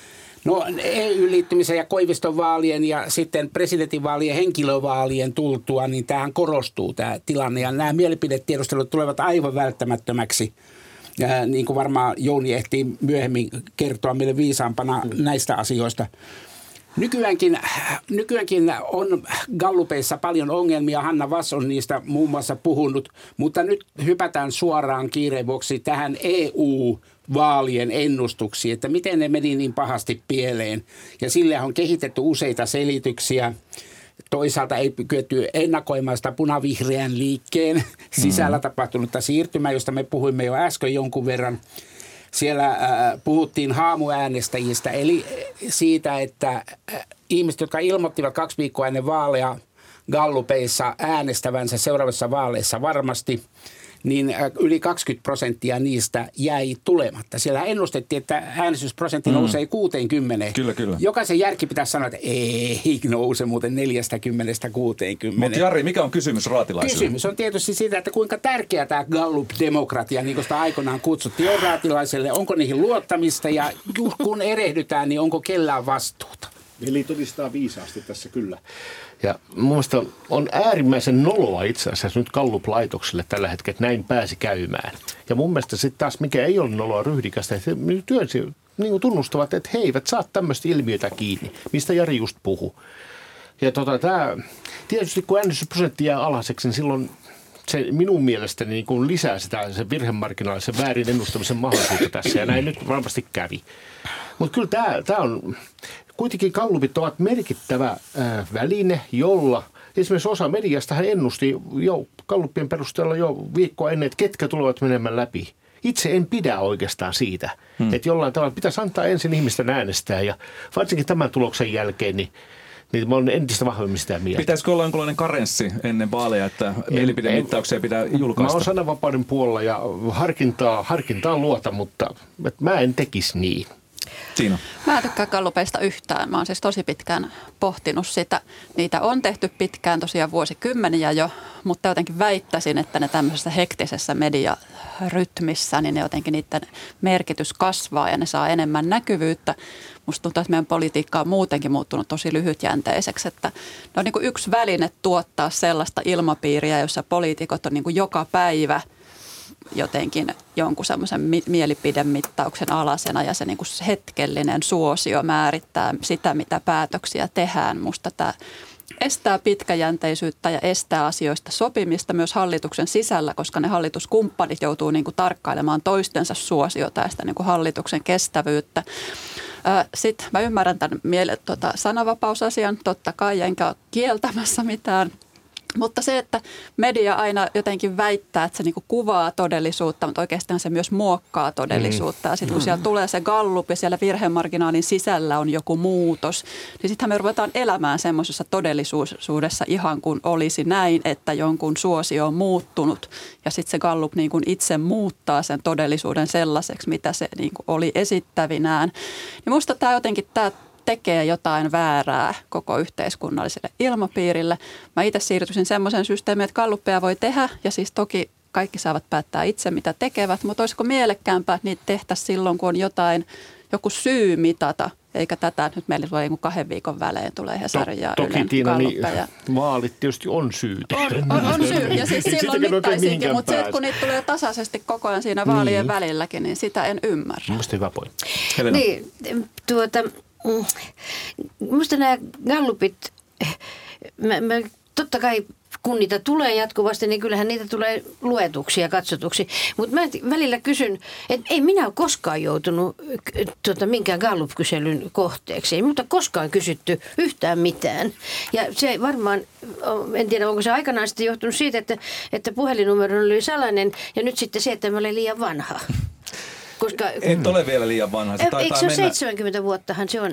No E U-liittymisen ja Koiviston vaalien ja sitten presidentinvaalien henkilövaalien tultua, niin tämähän korostuu tämä tilanne. Ja nämä mielipidetiedustelut tulevat aivan välttämättömäksi. Ja niin kuin varmaan Jouni ehtii myöhemmin kertoa meille viisaampana näistä asioista. Nykyäänkin, nykyäänkin on gallupeissa paljon ongelmia. Hanna Vass on niistä muun muassa puhunut, mutta nyt hypätään suoraan kiireen vuoksi tähän E U-vaalien ennustuksiin, että miten ne meni niin pahasti pieleen. Ja sille on kehitetty useita selityksiä. Toisaalta ei kyetty ennakoimaan sitä punavihreän liikkeen sisällä tapahtunutta siirtymää, josta me puhuimme jo äsken jonkun verran. Siellä äh, puhuttiin haamuäänestäjistä, eli siitä, että äh, ihmiset, jotka ilmoittivat kaksi viikkoa ennen vaaleja gallupeissa äänestävänsä seuraavassa vaaleissa varmasti, niin äh, yli kaksikymmentä prosenttia niistä jäi tulematta. Siellä ennustettiin, että äänestysprosentti mm. nousee kuuteenkymmeneen. Kyllä, kyllä. Jokaisen järki pitäisi sanoa, että ei nouse muuten neljästäkymmenestä kuuteenkymmeneen. Mutta Jari, mikä on kysymys raatilaisille? Kysymys on tietysti siitä, että kuinka tärkeä tämä Gallup-demokratia, niin kuin sitä aikoinaan kutsuttiin, on raatilaiselle. Onko niihin luottamista ja kun erehdytään, niin onko kellään vastuuta? Eli todistaa viisaasti tässä kyllä. Ja mun mielestä on äärimmäisen noloa itse asiassa nyt Gallup-laitokselle tällä hetkellä, että näin pääsi käymään. Ja mun mielestä sitten taas, mikä ei ole noloa ryhdikästä, että työnsi, niin kuin tunnustavat, että he eivät saa tämmöistä ilmiötä kiinni, mistä Jari just puhui. Ja tota, tämä, tietysti kun äänestysprosentti jää alhaiseksi, niin silloin se minun mielestäni niin kuin lisää sitä sen virhemarginaalisen väärin ennustamisen mahdollisuutta tässä, ja näin nyt varmasti kävi. Mutta kyllä tämä, tämä on, kuitenkin gallupit ovat merkittävä ää, väline, jolla esimerkiksi osa mediasta hän ennusti jo gallupien perusteella jo viikkoa ennen, että ketkä tulevat menemään läpi. Itse en pidä oikeastaan siitä, hmm. että jollain tavalla pitäisi antaa ensin ihmisten äänestää, ja varsinkin tämän tuloksen jälkeen, niin niin mä olen entistä vahvemmin sitä mieltä. Pitäisikö olla jonkinlainen karenssi ennen vaaleja, että mielipidemittauksia pitää julkaista? Mä oon sananvapauden puolella ja harkintaa, harkintaa luota, mutta mä en tekisi niin. Tiina. Mä en tykkää gallupeista yhtään. Mä oon siis tosi pitkään pohtinut sitä. Niitä on tehty pitkään, tosiaan vuosikymmeniä jo, mutta jotenkin väittäisin, että ne tämmöisessä hektisessä mediarytmissä, niin ne jotenkin niiden merkitys kasvaa ja ne saa enemmän näkyvyyttä. Musta tuntuu, että meidän politiikka on muutenkin muuttunut tosi lyhytjänteiseksi, että ne on niin kuin yksi väline tuottaa sellaista ilmapiiriä, jossa poliitikot on niin kuin joka päivä jotenkin jonkun semmoisen mi- mielipidemittauksen alasena ja se niin kuin hetkellinen suosio määrittää sitä, mitä päätöksiä tehdään. Musta tämä estää pitkäjänteisyyttä ja estää asioista sopimista myös hallituksen sisällä, koska ne hallituskumppanit joutuu niin kuin tarkkailemaan toistensa suosiota ja sitä niin kuin hallituksen kestävyyttä. Sitten mä ymmärrän tämän miele- tota, sananvapausasian, totta kai, enkä ole kieltämässä mitään. Mutta se, että media aina jotenkin väittää, että se niinku kuvaa todellisuutta, mutta oikeastaan se myös muokkaa todellisuutta. Ja sitten kun siellä tulee se gallup ja siellä virhemarginaalin sisällä on joku muutos, niin sittenhän me ruvetaan elämään semmoisessa todellisuudessa ihan kuin olisi näin, että jonkun suosio on muuttunut. Ja sitten se gallup niin kuin itse muuttaa sen todellisuuden sellaiseksi, mitä se niin kuin oli esittävinään. Niin musta tämä jotenkin tämä tekee jotain väärää koko yhteiskunnalliselle ilmapiirille. Mä itse siirtyisin semmoisen systeemiin, että galluppeja voi tehdä ja siis toki kaikki saavat päättää itse, mitä tekevät, mutta olisiko mielekkäämpää, että niitä tehtäisiin silloin, kun on jotain, joku syy mitata, eikä tätä nyt meillä tulee kahden viikon välein tulee Hesarin ja Toki Ylen Tiina, niin galluppeja. vaalit tietysti on syytä. On, on, on syy ja siis silloin mittaisinkin, mutta se, että kun niitä tulee tasaisesti koko ajan siinä vaalien niin. välilläkin, niin sitä en ymmärrä. Mielestäni hyvä pointti. Niin, tuota... Minusta nämä gallupit, mä, mä, totta kai kun niitä tulee jatkuvasti, niin kyllähän niitä tulee luetuksi ja katsotuksi. Mutta mä välillä kysyn, että ei minä ole koskaan joutunut tuota, minkään gallup-kyselyn kohteeksi. Ei minulta koskaan kysytty yhtään mitään. Ja se varmaan, en tiedä onko se aikanaan sitten johtunut siitä, että, että puhelinnumero oli salainen ja nyt sitten se, että mä olen liian vanha. Koska, Et ole vielä liian vanha. Se eikö se ole mennä... seitsemänkymmentä vuottahan se on?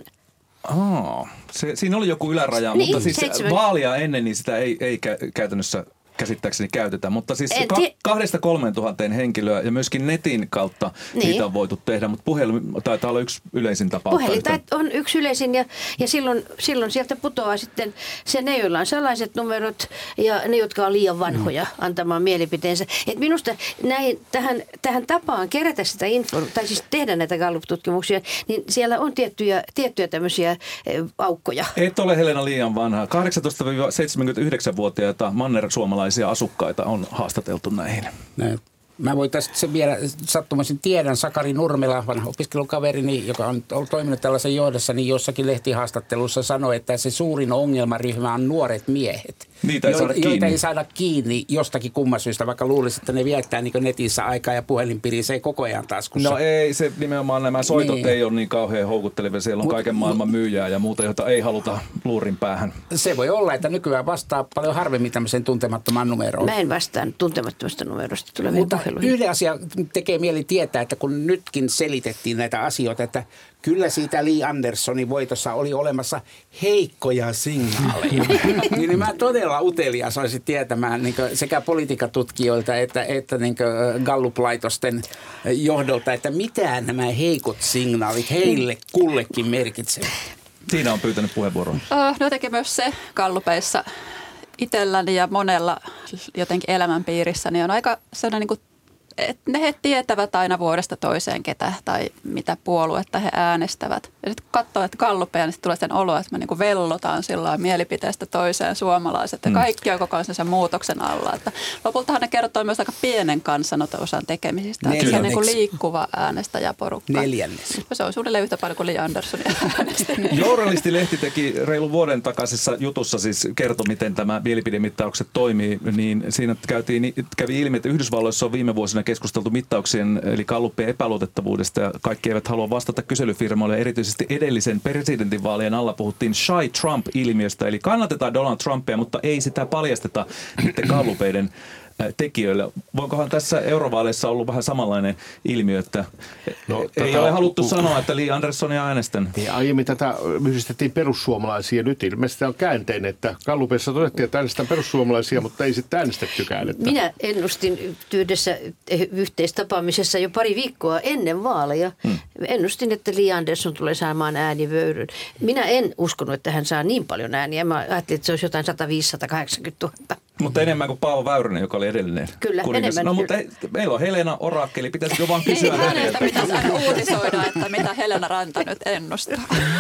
Aa, se, siinä oli joku yläraja, niin, mutta siis seitsemänkymmentä vaalia ennen niin sitä ei, ei kä- käytännössä käsittääkseni käytetä. Mutta siis ka- kahdesta kolmeen tuhanteen henkilöä ja myöskin netin kautta niin. niitä on voitu tehdä, mutta puhelin taitaa olla yksi yleisin tapa. Puhelin on yksi yleisin ja, ja silloin, silloin sieltä putoaa sitten se ne, joilla on salaiset numerot ja ne, jotka on liian vanhoja mm. antamaan mielipiteensä. Et minusta näin, tähän, tähän tapaan kerätä sitä info, tai siis tehdä näitä Gallup-tutkimuksia, niin siellä on tiettyjä, tiettyjä tämmöisiä aukkoja. Et ole Helena liian vanha. kahdeksantoista seitsemänkymmentäyhdeksän-vuotiaita manner-suomalaisia asukkaita on haastateltu näihin. Näin. Mä voin tästä se vielä sattumaisin tiedän Sakari Nurmela, vanha opiskelukaverini, joka on ollut toiminut tällaisen johdossa, niin jossakin lehtihaastattelussa sanoi, että se suurin ongelmaryhmä on nuoret miehet. Niitä ei joita, saada kiinni. Joita ei saada kiinni jostakin kumman syystä, vaikka luulisi, että ne viettää niin netissä aikaa ja puhelin pirisee koko ajan taskussa. No ei, se nimenomaan nämä soitot niin. ei ole niin kauhean houkuttelevia. Siellä on Mut, kaiken maailman myyjää ja muuta, jota ei haluta luurin päähän. Se voi olla, että nykyään vastaa paljon harvemmin tämmöiseen tuntemattomaan numeroon. Mä en vastaan tuntemattomasta numerosta tuleviin puheluihin. Yhden asia tekee mieli tietää, että kun nytkin selitettiin näitä asioita, että kyllä siitä Li Anderssonin voitossa oli olemassa heikkoja signaaleja. Niin mä todella utelias olisin tietämään niin sekä politiikatutkijoilta että, että niin Gallup-laitosten johdolta, että mitä nämä heikot signaalit heille kullekin merkitsevät. Tiina on pyytänyt puheenvuoron. No jotenkin myös se gallupeissa itselläni ja monella jotenkin elämänpiirissä niin on aika sellainen niin kuin että ne he tietävät aina vuodesta toiseen ketä tai mitä puoluetta he äänestävät. Ja sitten kun katsoo, että gallupeja, niin sitten tulee sen olo, että me niinku vellotaan sillä mielipiteestä toiseen suomalaiset. Ja kaikki on koko ajan sen muutoksen alla. Että lopultahan ne kertoo myös aika pienen kansanosan tekemisistä. Että se on niinku liikkuva äänestäjäporukka. Neljännes. Se on suunnilleen yhtä paljon kuin Li Anderssonin äänestäjä. Journalisti-lehti teki reilun vuoden takaisessa jutussa siis kertoi, miten tämä mielipidemittaukset toimii. Niin siinä käytiin, kävi ilmi, että Yhdysvalloissa on viime vuosina keskusteltu mittauksien eli galluppien epäluotettavuudesta ja kaikki eivät halua vastata kyselyfirmoille. Erityisesti edellisen presidentinvaalien alla puhuttiin shy Trump-ilmiöstä, eli kannatetaan Donald Trumpia, mutta ei sitä paljasteta niiden gallupeiden tekijöille. Voinkohan tässä eurovaaleissa ollut vähän samanlainen ilmiö, että no, ei tätä, ole haluttu kun, sanoa, että Li Anderssonia äänestän. Niin, aiemmin tätä yhdistettiin perussuomalaisia. Nyt ilmeisesti on käänteinen, että gallupeissa todettiin, että äänestetään perussuomalaisia, mutta ei sitten äänestettykään. Että... Minä ennustin yhdessä yhteistapaamisessa jo pari viikkoa ennen vaaleja. Hmm. Ennustin, että Li Andersson tulee saamaan äänivöyryn. Minä en uskonut, että hän saa niin paljon ääniä. Mä ajattelin, että se olisi jotain sata viisikymmentä kahdeksankymmentätuhatta. Mutta enemmän kuin Paavo Väyrynen, joka oli edellinen. Kyllä, kuningas. enemmän. No mutta ei, meillä on Helena Orakkeli, pitäisikö vaan kysyä häneltä? Häneltä pitäisi aina uutisoida, että mitä Helena Ranta nyt ennustaa.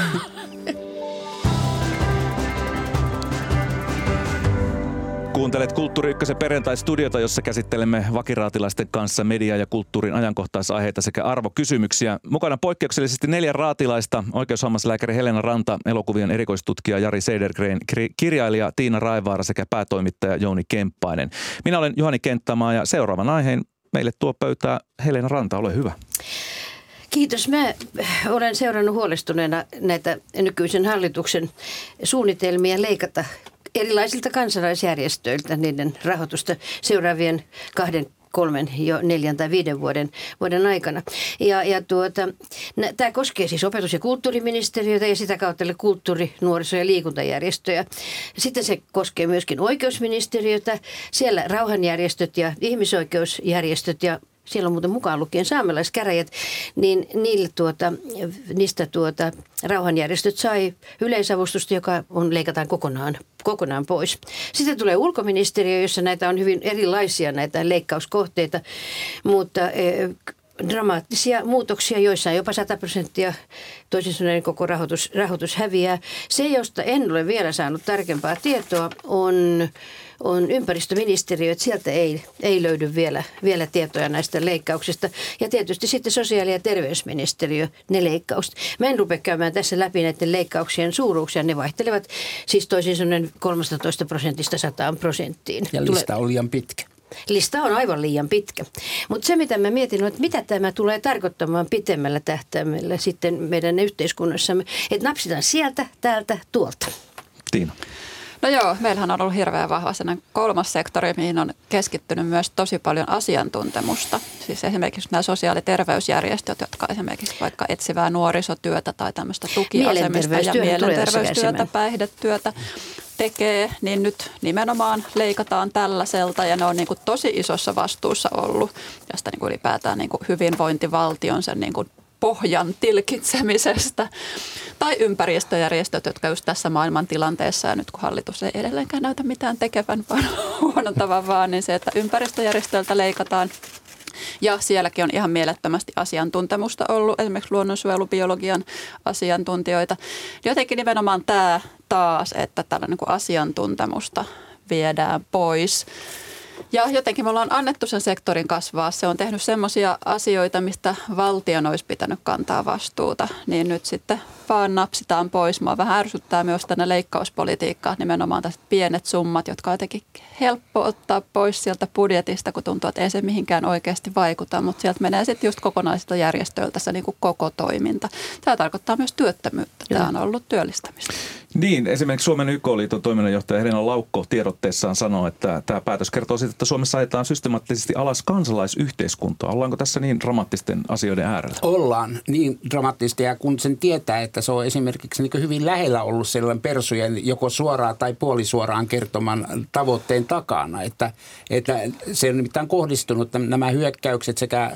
Kuuntelet Kulttuuri Ykkösen perjantai-studiota, jossa käsittelemme vakiraatilaisten kanssa media- ja kulttuurin ajankohtaisaiheita sekä arvokysymyksiä. Mukana poikkeuksellisesti neljä raatilaista: oikeushammaslääkäri Helena Ranta, elokuvien erikoistutkija Jari Sedergren, kirjailija Tiina Raivaara sekä päätoimittaja Jouni Kemppainen. Minä olen Juhani Kenttämaa ja seuraavan aiheen meille tuo pöytää Helena Ranta. Ole hyvä. Kiitos. Mä olen seurannut huolestuneena näitä nykyisen hallituksen suunnitelmia leikata erilaisilta kansalaisjärjestöiltä niiden rahoitusta seuraavien kahden kolmen, jo neljän tai viiden vuoden, vuoden aikana. Ja, ja tuota, tämä koskee siis opetus- ja kulttuuriministeriötä ja sitä kautta kulttuuri-, nuoriso- ja liikuntajärjestöjä. Sitten se koskee myöskin oikeusministeriötä. Siellä rauhanjärjestöt ja ihmisoikeusjärjestöt ja siellä on muuten mukaan lukien saamelaiskäräjät, niin niille tuota, niistä tuota, rauhanjärjestöt sai yleisavustusta, joka on, leikataan kokonaan, kokonaan pois. Sitten tulee ulkoministeriö, jossa näitä on hyvin erilaisia näitä leikkauskohteita, mutta e, dramaattisia muutoksia, joissa jopa sata prosenttia, toisin sanoen koko rahoitus, rahoitus häviää. Se, josta en ole vielä saanut tarkempaa tietoa, on... on ympäristöministeriö, että sieltä ei, ei löydy vielä, vielä tietoja näistä leikkauksista. Ja tietysti sitten sosiaali- ja terveysministeriö, ne leikkaukset. Mä en rupea käymään tässä läpi näiden leikkauksien suuruuksia. Ne vaihtelevat siis toisin sanoen kolmetoista prosentista sataan prosenttiin. Ja lista on liian pitkä. Lista on aivan liian pitkä. Mutta se, mitä mä mietin, on, että mitä tämä tulee tarkoittamaan pitemmällä tähtäimellä sitten meidän yhteiskunnassamme. Että napsitaan sieltä, täältä, tuolta. Tiina. No joo, meillähän on ollut hirveän vahva sellainen kolmas sektori, mihin on keskittynyt myös tosi paljon asiantuntemusta. Siis esimerkiksi nämä sosiaali- ja terveysjärjestöt, jotka esimerkiksi vaikka etsivää nuorisotyötä tai tämmöistä tukiasemista ja mielenterveystyötä, päihdetyötä tekee, niin nyt nimenomaan leikataan tällaiselta ja ne on niin kuin tosi isossa vastuussa ollut josta niin kuin ylipäätään niin kuin hyvinvointivaltion sen niin kuin pohjan tilkitsemisestä. Tai ympäristöjärjestöt, jotka just tässä maailman tilanteessa, ja nyt kun hallitus ei edelleenkään näytä mitään tekevän, vaan huonontavan vaan, niin se, että ympäristöjärjestöiltä leikataan. Ja sielläkin on ihan mielettömästi asiantuntemusta ollut, esimerkiksi luonnonsuojelubiologian asiantuntijoita. Jotenkin nimenomaan tämä taas, että tällainen niin asiantuntemusta viedään pois. Ja jotenkin me ollaan annettu sen sektorin kasvaa. Se on tehnyt semmoisia asioita, mistä valtion olisi pitänyt kantaa vastuuta. Niin nyt sitten vaan napsitaan pois. Mua vähän ärsyttää myös tänne leikkauspolitiikkaa. Nimenomaan tästä pienet summat, jotka on jotenkin helppo ottaa pois sieltä budjetista, kun tuntuu, että ei se mihinkään oikeasti vaikuta. Mutta sieltä menee sitten just kokonaisilta järjestöiltä se niin kuin koko toiminta. Tämä tarkoittaa myös työttömyyttä. Tämä on ollut työllistämistä. Niin, esimerkiksi Suomen Y K-liiton toiminnanjohtaja Helena Laukko tiedotteessaan sanoo, että tämä päätös kertoo siitä, että Suomessa ajetaan systemaattisesti alas kansalaisyhteiskuntaa. Ollaanko tässä niin dramaattisten asioiden äärellä? Ollaan niin dramaattisesti, ja kun sen tietää, että se on esimerkiksi niin hyvin lähellä ollut sellainen persujen joko suoraan tai puolisuoraan kertoman tavoitteen takana, että, että se on nimittäin kohdistunut nämä hyökkäykset sekä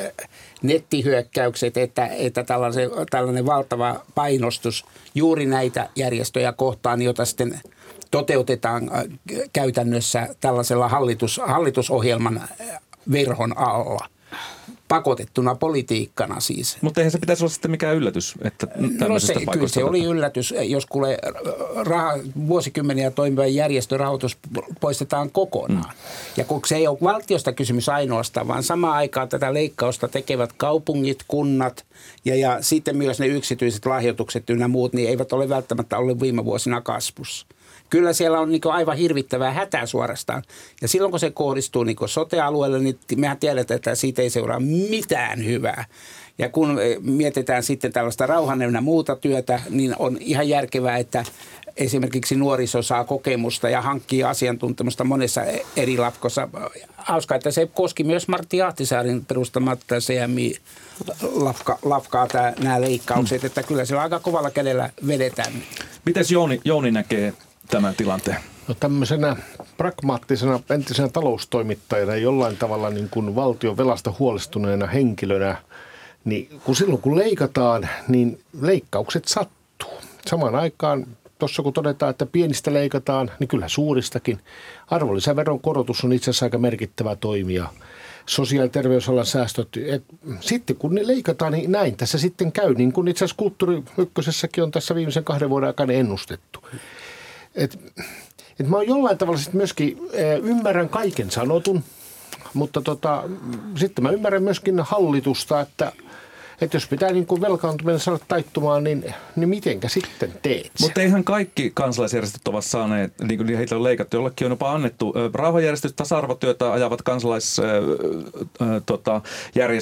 nettihyökkäykset että, että tällainen, tällainen valtava painostus juuri näitä järjestöjä kohtaan, jota sitten toteutetaan käytännössä tällaisella hallitus, hallitusohjelman verhon alla. Pakotettuna politiikkana siis. Mutta eihän se pitäisi olla sitten mikään yllätys, että no se, kyllä se oli yllätys, jos kuule raha, vuosikymmeniä toimiva järjestörahoitus poistetaan kokonaan. Mm. Ja kun se ei ole valtiosta kysymys ainoastaan, vaan samaan aikaan tätä leikkausta tekevät kaupungit, kunnat ja, ja sitten myös ne yksityiset lahjoitukset ynnä muut, niin eivät ole välttämättä olleet viime vuosina kasvussa. Kyllä siellä on niin aivan hirvittävää hätää suorastaan. Ja silloin kun se kohdistuu niin sote-alueelle, niin mehän tiedetään, että siitä ei seuraa mitään hyvää. Ja kun mietitään sitten tällaista rauhan ja muuta työtä, niin on ihan järkevää, että esimerkiksi nuoriso saa kokemusta ja hankkii asiantuntemusta monessa eri lafkossa. Hauskaa, että se koski myös Martti Ahtisaarin perustamatta C M I-lafkaa nämä leikkaukset, hmm. että kyllä siellä aika kovalla kädellä vedetään. Mites Jouni, Jouni näkee tämän tilanteen? No tämmöisenä pragmaattisena entisenä taloustoimittajana jollain tavalla niin kuin valtion velasta huolestuneena henkilönä, niin kun silloin kun leikataan, niin leikkaukset sattuu. Samaan aikaan tuossa kun todetaan, että pienistä leikataan, niin kyllä suuristakin. Arvonlisäveron korotus on itse asiassa aika merkittävä toimija. Sosiaali- ja terveysalan säästöt. Et sitten kun ne leikataan, niin näin tässä sitten käy. Niin kuin itse asiassa Kulttuuri Ykkösessäkin on tässä viimeisen kahden vuoden aikana ennustettu. Et, et mä oon jollain tavalla sitten myöskin e, ymmärrän kaiken sanotun, mutta tota, sitten mä ymmärrän myöskin hallitusta, että että jos pitää niin kuin velkaantuminen saada taittumaan, niin, niin mitenkä sitten teet sen? Mutta eihän kaikki kansalaisjärjestöt ovat saaneet, niin kuin heitä on leikattu, jollekin on jopa annettu. Rauhanjärjestöt, tasa-arvotyötä ajavat kansalaisjärjestöt, tota,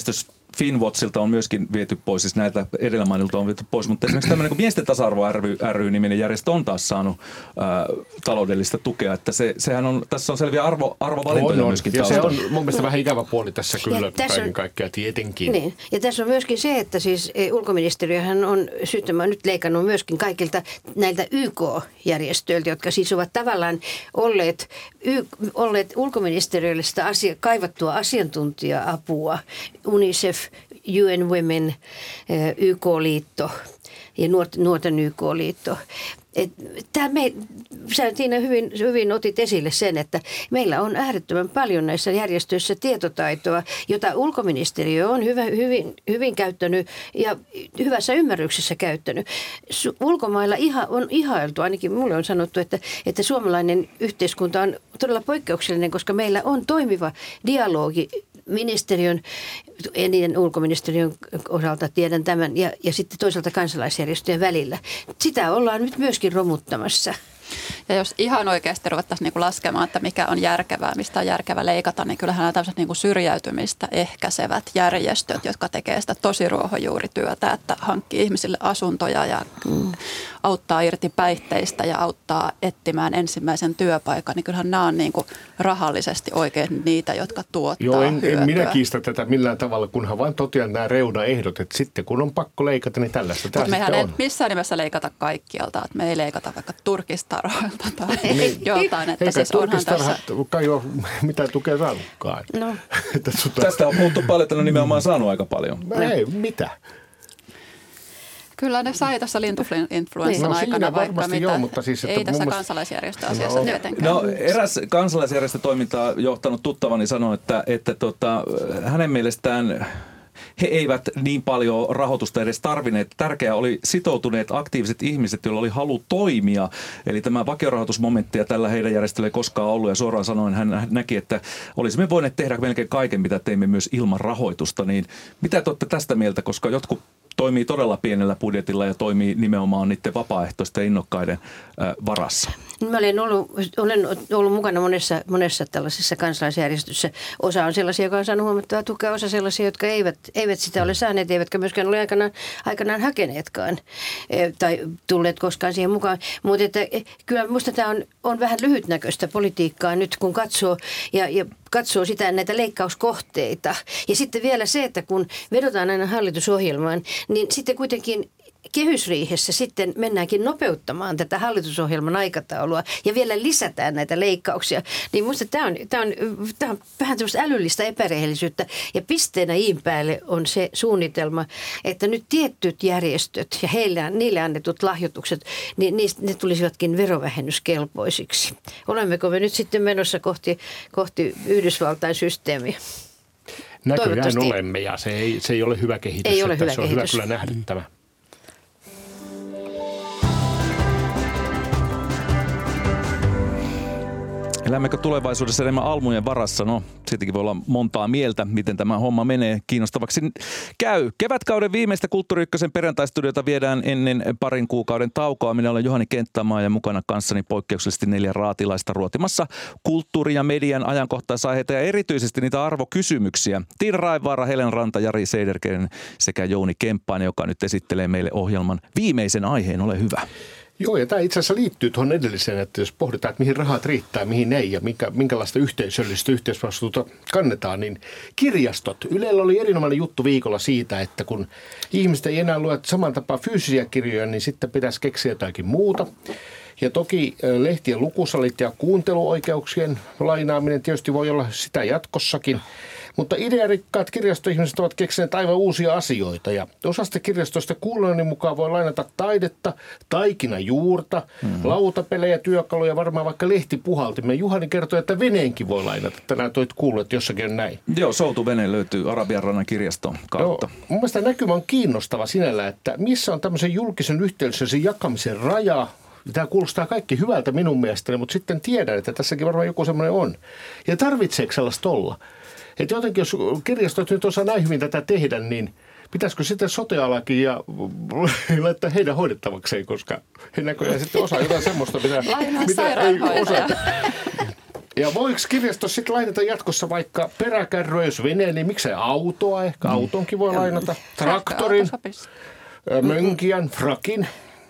Finnwatchilta on myöskin viety pois, siis näiltä edellä mainilta on viety pois, mutta esimerkiksi tämmöinen kuin Miesten tasa-arvo ry, ry-niminen järjestö on taas saanut ää, taloudellista tukea, että se, sehän on, tässä on selviä arvo, arvovalintoja on, myöskin ja taustalla. se on mun mielestä vähän ikävä puoli tässä kyllä kaiken kaikkiaan tietenkin. Niin. Ja tässä on myöskin se, että siis ulkoministeriöhän on syyttämään nyt leikannut myöskin kaikilta näiltä Y K-järjestöiltä, jotka siis ovat tavallaan olleet, y, olleet ulkoministeriölle sitä asia, kaivattua asiantuntija-apua. UNICEF, U N Women, Y K-liitto ja nuorten Y K-liitto. Tämä me, sä Tiina hyvin, hyvin otit esille sen, että meillä on äärettömän paljon näissä järjestöissä tietotaitoa, jota ulkoministeriö on hyvä, hyvin, hyvin käyttänyt ja hyvässä ymmärryksessä käyttänyt. Su- ulkomailla iha, on ihailtu, ainakin mulle on sanottu, että, että suomalainen yhteiskunta on todella poikkeuksellinen, koska meillä on toimiva dialogi ministeriön, eniten ulkoministeriön osalta tiedän tämän, ja, ja sitten toisaalta kansalaisjärjestöjen välillä. Sitä ollaan nyt myöskin romuttamassa. Ja jos ihan oikeasti ruvettaisiin niinku laskemaan, että mikä on järkevää, mistä on järkevää leikata, niin kyllähän nämä tämmöiset niinku syrjäytymistä ehkäisevät järjestöt, jotka tekee sitä tosi ruohonjuurityötä, että hankkii ihmisille asuntoja ja mm. auttaa irti päihteistä ja auttaa etsimään ensimmäisen työpaikan, niin kyllähän nämä on niinku rahallisesti oikein niitä, jotka tuottaa Joo, en, hyötyä. en minä kiistä tätä millään tavalla, kunhan vain totean nämä reunaehdot, että sitten kun on pakko leikata, niin tällaista tämä Mutta mehän ei on. missään nimessä leikata kaikkialta, että me ei leikata vaikka turkistarhoilta tai jotain, että Eikä siis onhan tässä... turkistarhat kai ole mitään tukea saanutkaan. No. Tästä on puhuttu paljon, että ne nimenomaan saanut aika paljon. Ei, mitä? Kyllä ne sai tässä lintuinfluenssan No, aikana siinä vaikka varmasti mitä. joo, mutta siis, että ei tässä mun kansalaisjärjestöasiassa no, tietenkään. No eräs kansalaisjärjestötoimintaa johtanut tuttavani sanoi, että, että tota, hänen mielestään he eivät niin paljon rahoitusta edes tarvineet. Tärkeää oli sitoutuneet aktiiviset ihmiset, joilla oli halu toimia. Eli tämä vakiorahoitusmomenttia tällä heidän järjestöllä ei koskaan ollut. Ja suoraan sanoen hän näki, että olisimme voineet tehdä melkein kaiken, mitä teimme myös ilman rahoitusta. Niin mitä te olette tästä mieltä, koska jotkut toimii todella pienellä budjetilla ja toimii nimenomaan niiden vapaaehtoisten innokkaiden äh, varassa? Mä olen ollut, olen ollut mukana monessa, monessa tällaisessa kansalaisjärjestössä. Osa on sellaisia, jotka on saanut huomattavaa tukea, osa sellaisia, jotka eivät, eivät sitä ole saaneet, eivätkä myöskään ole aikanaan, aikanaan hakeneetkaan e, tai tulleet koskaan siihen mukaan. Mutta että, kyllä minusta tämä on, on vähän lyhytnäköistä politiikkaa nyt, kun katsoo ja, ja katsoo sitä näitä leikkauskohteita. Ja sitten vielä se, että kun vedotaan aina hallitusohjelmaan, niin sitten kuitenkin kehysriihessä sitten mennäänkin nopeuttamaan tätä hallitusohjelman aikataulua ja vielä lisätään näitä leikkauksia. Niin minusta tämä on, tämä on, tämä on vähän tämmöistä älyllistä epärehellisyyttä. Ja pisteenä iin päälle on se suunnitelma, että nyt tietyt järjestöt ja heille, niille annetut lahjoitukset, niin niistä, ne tulisivatkin verovähennyskelpoisiksi. Olemmeko me nyt sitten menossa kohti, kohti Yhdysvaltain systeemiä? Näköjään olemme ja se ei, se ei ole hyvä kehitys. Ei ole hyvä se on kehitys. hyvä kyllä nähdä tämä. Elämmekö tulevaisuudessa enemmän almujen varassa? No, siitäkin voi olla montaa mieltä, miten tämä homma menee. Kiinnostavaksi käy. Kevätkauden viimeistä Kulttuuri Ykkösen perjantaistudiota viedään ennen parin kuukauden taukoa. Minä olen Juhani Kenttämaa ja mukana kanssani poikkeuksellisesti neljä raatilaista ruotimassa kulttuuri- ja median ajankohtaisaiheita ja erityisesti niitä arvokysymyksiä. Tiina Raivaara, Helen Ranta, Jari Seiderkeren sekä Jouni Kemppainen, joka nyt esittelee meille ohjelman viimeisen aiheen. Ole hyvä. Joo, ja tämä itse asiassa liittyy tuohon edelliseen, että jos pohditaan, että mihin rahat riittää, mihin ei ja minkä, minkälaista yhteisöllistä yhteisvastuuta kannetaan, niin kirjastot. Ylellä oli erinomainen juttu viikolla siitä, että kun ihmiset ei enää lue saman tapaa fyysisiä kirjoja, niin sitten pitäisi keksiä jotakin muuta. Ja toki lehtien lukusalit ja kuunteluoikeuksien lainaaminen tietysti voi olla sitä jatkossakin. Mutta idearikkaat kirjastoihmiset ovat keksineet aivan uusia asioita ja osasta kirjastoista kuullani mukaan voi lainata taidetta, taikinajuurta, mm-hmm. lautapelejä, työkaluja, varmaan vaikka lehtipuhaltimia. Juhani kertoi, että veneenkin voi lainata. Tänään toit kuullut, että jossakin on näin. Joo, soutuvene löytyy Arabianrannan kirjaston kautta. Joo, mun mielestä näkymä on kiinnostava sinällä, että missä on tämmöisen julkisen yhteisöllisen jakamisen raja. Tämä kuulostaa kaikki hyvältä minun mielestäni, mutta sitten tiedän, että tässäkin varmaan joku semmoinen on. Ja tarvitseeko sellaista olla? Että jotenkin jos kirjastot nyt osaa näin hyvin tätä tehdä, niin pitäisikö sitten sote-alakin ja laittaa heidän hoidettavakseen, koska he näköjään sitten osaa jotain semmoista, mitä, mitä ei osata. Ja voiko kirjastossa sitten lainata jatkossa vaikka peräkärryä, jos veneen, niin miksei autoa ehkä? Autonkin voi lainata. Traktorin, mönkijän, frakin.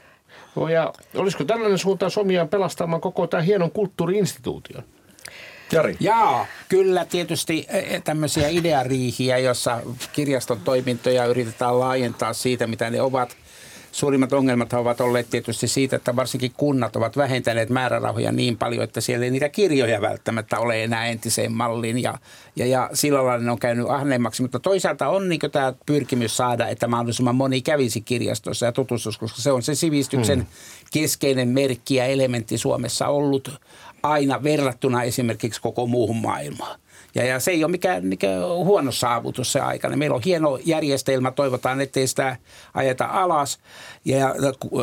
Ja olisiko tällainen suuntaus omiaan pelastamaan koko tämän hienon kulttuuri-instituution? Jari. Jaa, kyllä tietysti tämmöisiä ideariihiä, jossa kirjaston toimintoja yritetään laajentaa siitä, mitä ne ovat. Suurimmat ongelmat ovat olleet tietysti siitä, että varsinkin kunnat ovat vähentäneet määrärahoja niin paljon, että siellä ei niitä kirjoja välttämättä ole enää entiseen malliin. Ja, ja, ja sillä lailla ne on käynyt ahneemmaksi, mutta toisaalta on niin tämä pyrkimys saada, että mahdollisimman moni kävisi kirjastossa ja tutustuisi, koska se on se sivistyksen hmm. keskeinen merkki ja elementti Suomessa ollut aina verrattuna esimerkiksi koko muuhun maailmaan. Ja, ja se ei ole mikään, mikään huono saavutus se aikana. Meillä on hieno järjestelmä, toivotaan, ettei sitä ajeta alas. Ja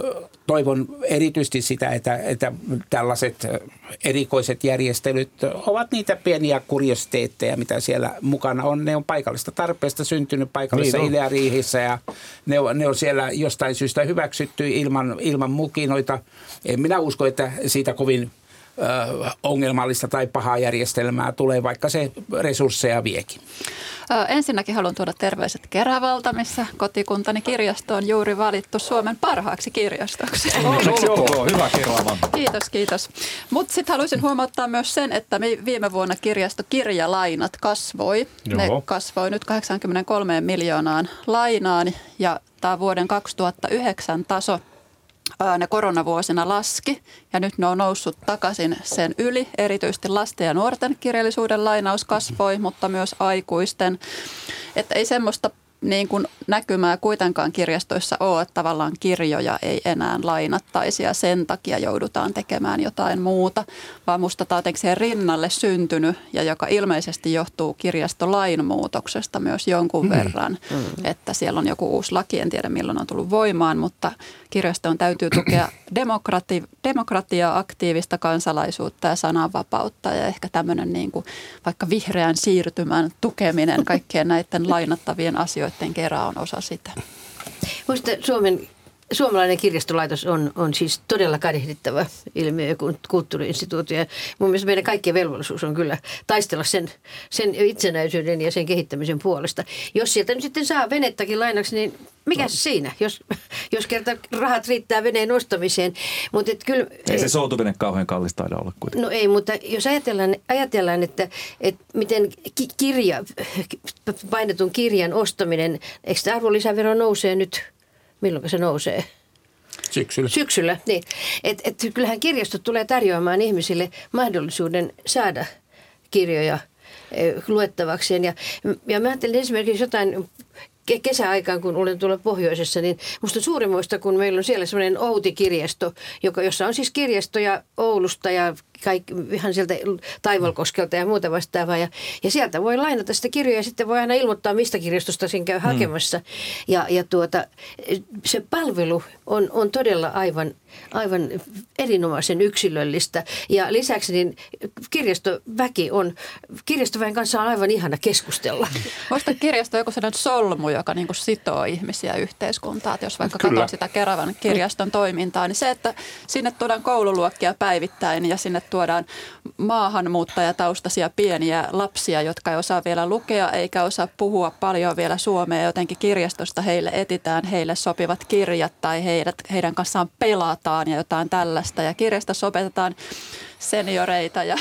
toivon erityisesti sitä, että, että tällaiset erikoiset järjestelyt ovat niitä pieniä kuriositeetteja, mitä siellä mukana on. Ne on paikallista tarpeesta syntynyt paikallisissa niin ideariihissä ja ne on, ne on siellä jostain syystä hyväksytty ilman, ilman mukinoita. En minä usko, että siitä kovin ongelmallista tai pahaa järjestelmää tulee, vaikka se resursseja viekin. Ensinnäkin haluan tuoda terveiset Keravalta, missä kotikuntani kirjasto on juuri valittu Suomen parhaaksi kirjastoksi. Olkoon, hyvä Kerava. Kiitos, kiitos. Mutta sitten haluaisin huomauttaa myös sen, että viime vuonna kirjastokirjalainat kasvoi. Joo. Ne kasvoi nyt kahdeksankymmentäkolme miljoonaan lainaan ja tämä vuoden kaksituhattayhdeksän taso ne koronavuosina laski ja nyt ne on noussut takaisin sen yli. Erityisesti lasten ja nuorten kirjallisuuden lainaus kasvoi, mutta myös aikuisten. Että ei semmoista niin kuin näkymää kuitenkaan kirjastoissa ole, että tavallaan kirjoja ei enää lainattaisi ja sen takia joudutaan tekemään jotain muuta, vaan musta tämä on jotenkin siihen rinnalle syntynyt ja joka ilmeisesti johtuu kirjastolain muutoksesta myös jonkun mm. verran, mm. että siellä on joku uusi laki, en tiedä milloin on tullut voimaan, mutta kirjaston täytyy tukea demokrati, demokratiaa, aktiivista kansalaisuutta ja sananvapautta ja ehkä tämmöinen niin kuin vaikka vihreän siirtymän tukeminen kaikkien näiden lainattavien asioiden kerran on osa sitä. Muista Suomen, suomalainen kirjastolaitos on, on siis todella kadehdittava ilmiö ja kulttuuri-instituutio. Mun mielestä meidän kaikkien velvollisuus on kyllä taistella sen, sen itsenäisyyden ja sen kehittämisen puolesta. Jos sieltä nyt sitten saa venettäkin lainaksi, niin mikä no. siinä, jos, jos kerta rahat riittää veneen ostamiseen. Mut et kyllä, ei se soutuvene kauhean kallista taida olla kuitenkin. No ei, mutta jos ajatellaan, ajatellaan että, että miten ki- kirja, painetun kirjan ostaminen, eikö tämä arvonlisävero nousee nyt? Milloin se nousee? Syksyllä. Syksyllä, niin. Et, et kyllähän kirjastot tulee tarjoamaan ihmisille mahdollisuuden saada kirjoja e, luettavakseen. Ja, ja mä ajattelin esimerkiksi jotain kesäaikaan, kun olen tuolla pohjoisessa, niin musta on suurimmoista, kun meillä on siellä semmoinen Outi-kirjasto, joka, jossa on siis kirjastoja Oulusta ja kaikki, ihan sieltä Taivalkoskelta ja muuta vastaavaa. Ja, ja sieltä voi lainata sitä kirjoja ja sitten voi aina ilmoittaa, mistä kirjastosta sen käy hakemassa. Mm. Ja, ja tuota, se palvelu on, on todella aivan, aivan erinomaisen yksilöllistä. Ja lisäksi niin kirjastoväki on, kirjastoväen kanssa on aivan ihana keskustella. Musta kirjasto on joku sellainen solmu, joka niin kuin sitoo ihmisiä yhteiskuntaa. Että jos vaikka katsoo sitä Keravan kirjaston toimintaa, niin se, että sinne tuodaan koululuokkia päivittäin ja sinne tuodaan maahanmuuttajataustaisia pieniä lapsia, jotka ei osaa vielä lukea eikä osaa puhua paljon vielä suomea. Jotenkin kirjastosta heille etitään heille sopivat kirjat tai heidät, heidän kanssaan pelataan ja jotain tällaista. Ja kirjastossa opetetaan senioreita ja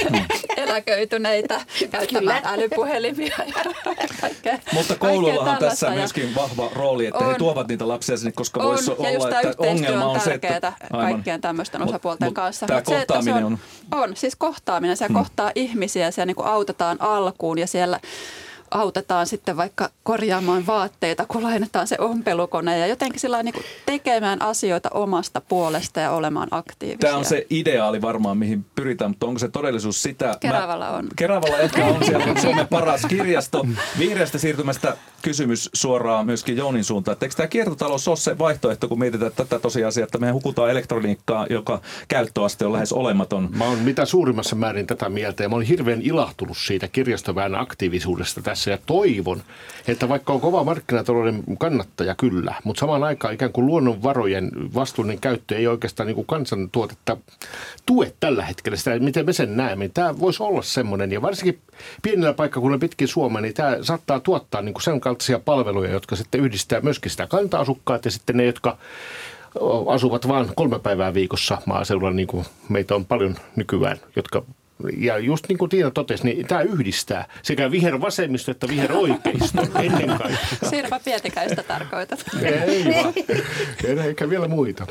eläköityneitä käyttämään älypuhelimia ja kaikkea. Mutta koulullahan tässä ja myöskin vahva rooli, että on, he tuovat niitä lapsia sinne, koska on, voisi olla, että ongelma on, on se, että kaikkien tämmöisten osapuolten mut, kanssa. Tämä mut kohtaaminen se, on, on. On, siis kohtaaminen. Siellä hmm. kohtaa ihmisiä, siellä niin kuin autetaan alkuun ja siellä autetaan sitten vaikka korjaamaan vaatteita, kun lainataan se ompelukone ja jotenkin sillä niin kuin tekemään asioita omasta puolesta ja olemaan aktiivisia. Tämä on se ideaali varmaan, mihin pyritään, mutta onko se todellisuus sitä? Keravalla on. Keravalla ehkä on siellä Suomen paras kirjasto. Vihreästä siirtymästä kysymys suoraan myöskin Jounin suuntaan. Eikö tämä kiertotalous ole se vaihtoehto, kun mietitään tätä tosiasiaa, että me hukutaan elektroniikkaa, joka käyttöaste on lähes olematon? Mä oon mitä suurimmassa määrin tätä mieltä ja mä olin hirveän ilahtunut siitä kirjastoväen aktiivisuudesta tässä päässä ja toivon, että vaikka on kova markkinatalouden kannattaja kyllä, mutta samaan aikaan ikään kuin luonnonvarojen vastuullinen käyttö ei oikeastaan niin kuin kansantuotetta tue tällä hetkellä sitä, miten me sen näemme. Tämä voisi olla semmoinen, ja varsinkin pienellä paikkakunnalla pitkin Suomea, niin tämä saattaa tuottaa niin kuin sen kaltaisia palveluja, jotka sitten yhdistää myöskin sitä kanta-asukkaat ja sitten ne, jotka asuvat vain kolme päivää viikossa maaseudulla, niin kuin meitä on paljon nykyään, jotka ja just niin kuin Tiina totesi, niin tämä yhdistää sekä vihervasemmisto että viheroikeisto ennen kaikkea. Sirpa Pietikäistä tarkoitat. Ei vaan. Eikä vielä muita.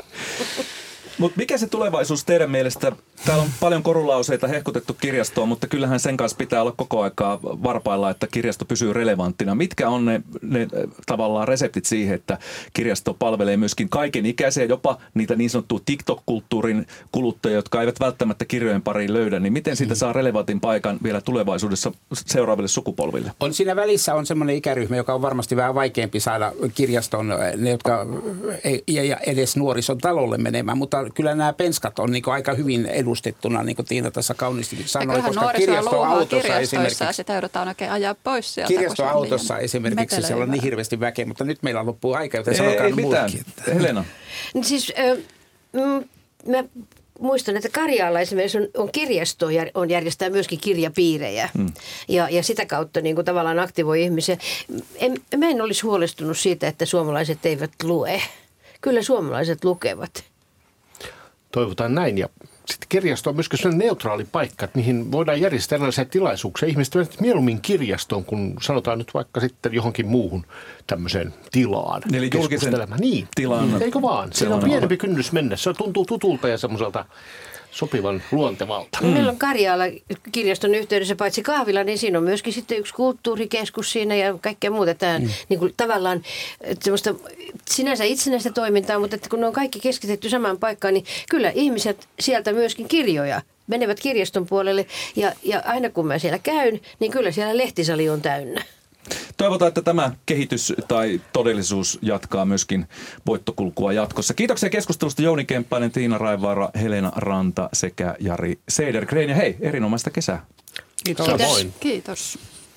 Mutta mikä se tulevaisuus teidän mielestä? Täällä on paljon korulauseita hehkutettu kirjastoon, mutta kyllähän sen kanssa pitää olla koko aikaa varpailla, että kirjasto pysyy relevanttina. Mitkä on ne, ne tavallaan reseptit siihen, että kirjasto palvelee myöskin kaiken ikäisiä, jopa niitä niin sanottua TikTok-kulttuurin kuluttajia, jotka eivät välttämättä kirjojen pariin löydä, niin miten siitä saa relevantin paikan vielä tulevaisuudessa seuraaville sukupolville? On siinä välissä on semmoinen ikäryhmä, joka on varmasti vähän vaikeampi saada kirjaston, ne jotka ei, ei edes nuorison talolle menemään, mutta kyllä nämä penskat on niin aika hyvin edustettuna, niin kuin Tiina tässä kauniisti sanoi, koska kirjastoautossa esimerkiksi. Ja sitä joudutaan oikein ajaa pois sieltä. Kirjastoautossa esimerkiksi siellä on niin hirveästi väkeä, mutta nyt meillä loppuu aika, joten ei, sanokaa ei mitään. Helena. Siis äh, mä muistan, että Karjaalla esimerkiksi on, on kirjasto, on järjestää myöskin kirjapiirejä hmm. ja, ja sitä kautta niin kuin tavallaan aktivoi ihmisiä. En, mä en olisi huolestunut siitä, että suomalaiset eivät lue. Kyllä suomalaiset lukevat. Toivotaan näin. Ja sitten kirjasto on myöskin sellainen neutraali paikka, että mihin voidaan järjestää erilaisia tilaisuuksia. Ihmiset menevät mieluummin kirjastoon, kun sanotaan nyt vaikka sitten johonkin muuhun tämmöiseen tilaan. Eli julkisen niin. tilan. Eikö vaan? Se on pienempi kynnys mennä. Se tuntuu tutulta ja semmoiselta sopivan luontevalta. Mm. Meillä on Karjaalla kirjaston yhteydessä paitsi kahvila, niin siinä on myöskin sitten yksi kulttuurikeskus siinä ja kaikkea muuta. Tämä mm. niin kuin tavallaan semmoista sinänsä itsenäistä toimintaa, mutta että kun ne on kaikki keskitetty samaan paikkaan, niin kyllä ihmiset sieltä myöskin kirjoja menevät kirjaston puolelle ja, ja aina kun mä siellä käyn, niin kyllä siellä lehtisali on täynnä. Toivotaan, että tämä kehitys tai todellisuus jatkaa myöskin voittokulkua jatkossa. Kiitoksia keskustelusta Jouni Kemppainen, Tiina Raivaara, Helena Ranta sekä Jari Sedergren. Ja hei, erinomaista kesää. Kiitos. Kiitos. Kiitos.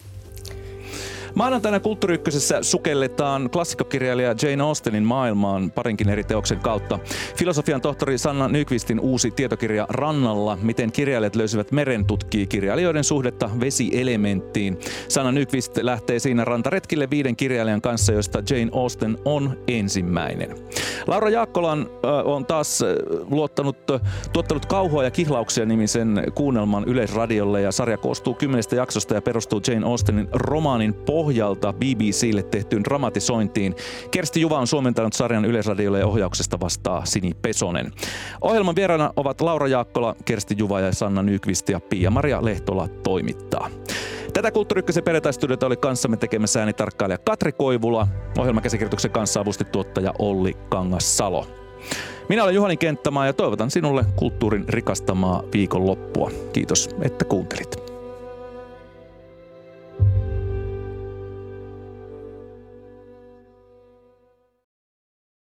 Maanantaina Kulttuuri Ykkösessä sukelletaan klassikkokirjailija Jane Austenin maailmaan parinkin eri teoksen kautta. Filosofian tohtori Sanna Nykvistin uusi tietokirja Rannalla, miten kirjailijat löysivät meren, tutkii kirjailijoiden suhdetta vesielementtiin. Sanna Nykvist lähtee siinä rantaretkille viiden kirjailijan kanssa, joista Jane Austen on ensimmäinen. Laura Jaakkolan äh, on taas äh, luottanut, äh, tuottanut Kauhua ja kihlauksia -nimisen kuunnelman Yleisradiolle ja sarja koostuu kymmenestä jaksosta ja perustuu Jane Austenin romaanin pohjalta B B C:lle tehtyyn dramatisointiin. Kersti Juva on suomentanut sarjan Yleisradiolle ja ohjauksesta vastaa Sini Pesonen. Ohjelman vieraana ovat Laura Jaakkola, Kersti Juva ja Sanna Nykvist ja Pia-Maria Lehtola toimittaa. Tätä Kulttuuri Ykkösen perjantaistudiota oli kanssamme tekemässä äänitarkkailija Katri Koivula, ohjelmakäsikirjoituksen kanssa avusti tuottaja Olli Kangassalo. Minä olen Juhani Kenttämaa ja toivotan sinulle kulttuurin rikastamaa viikonloppua. Kiitos, että kuuntelit.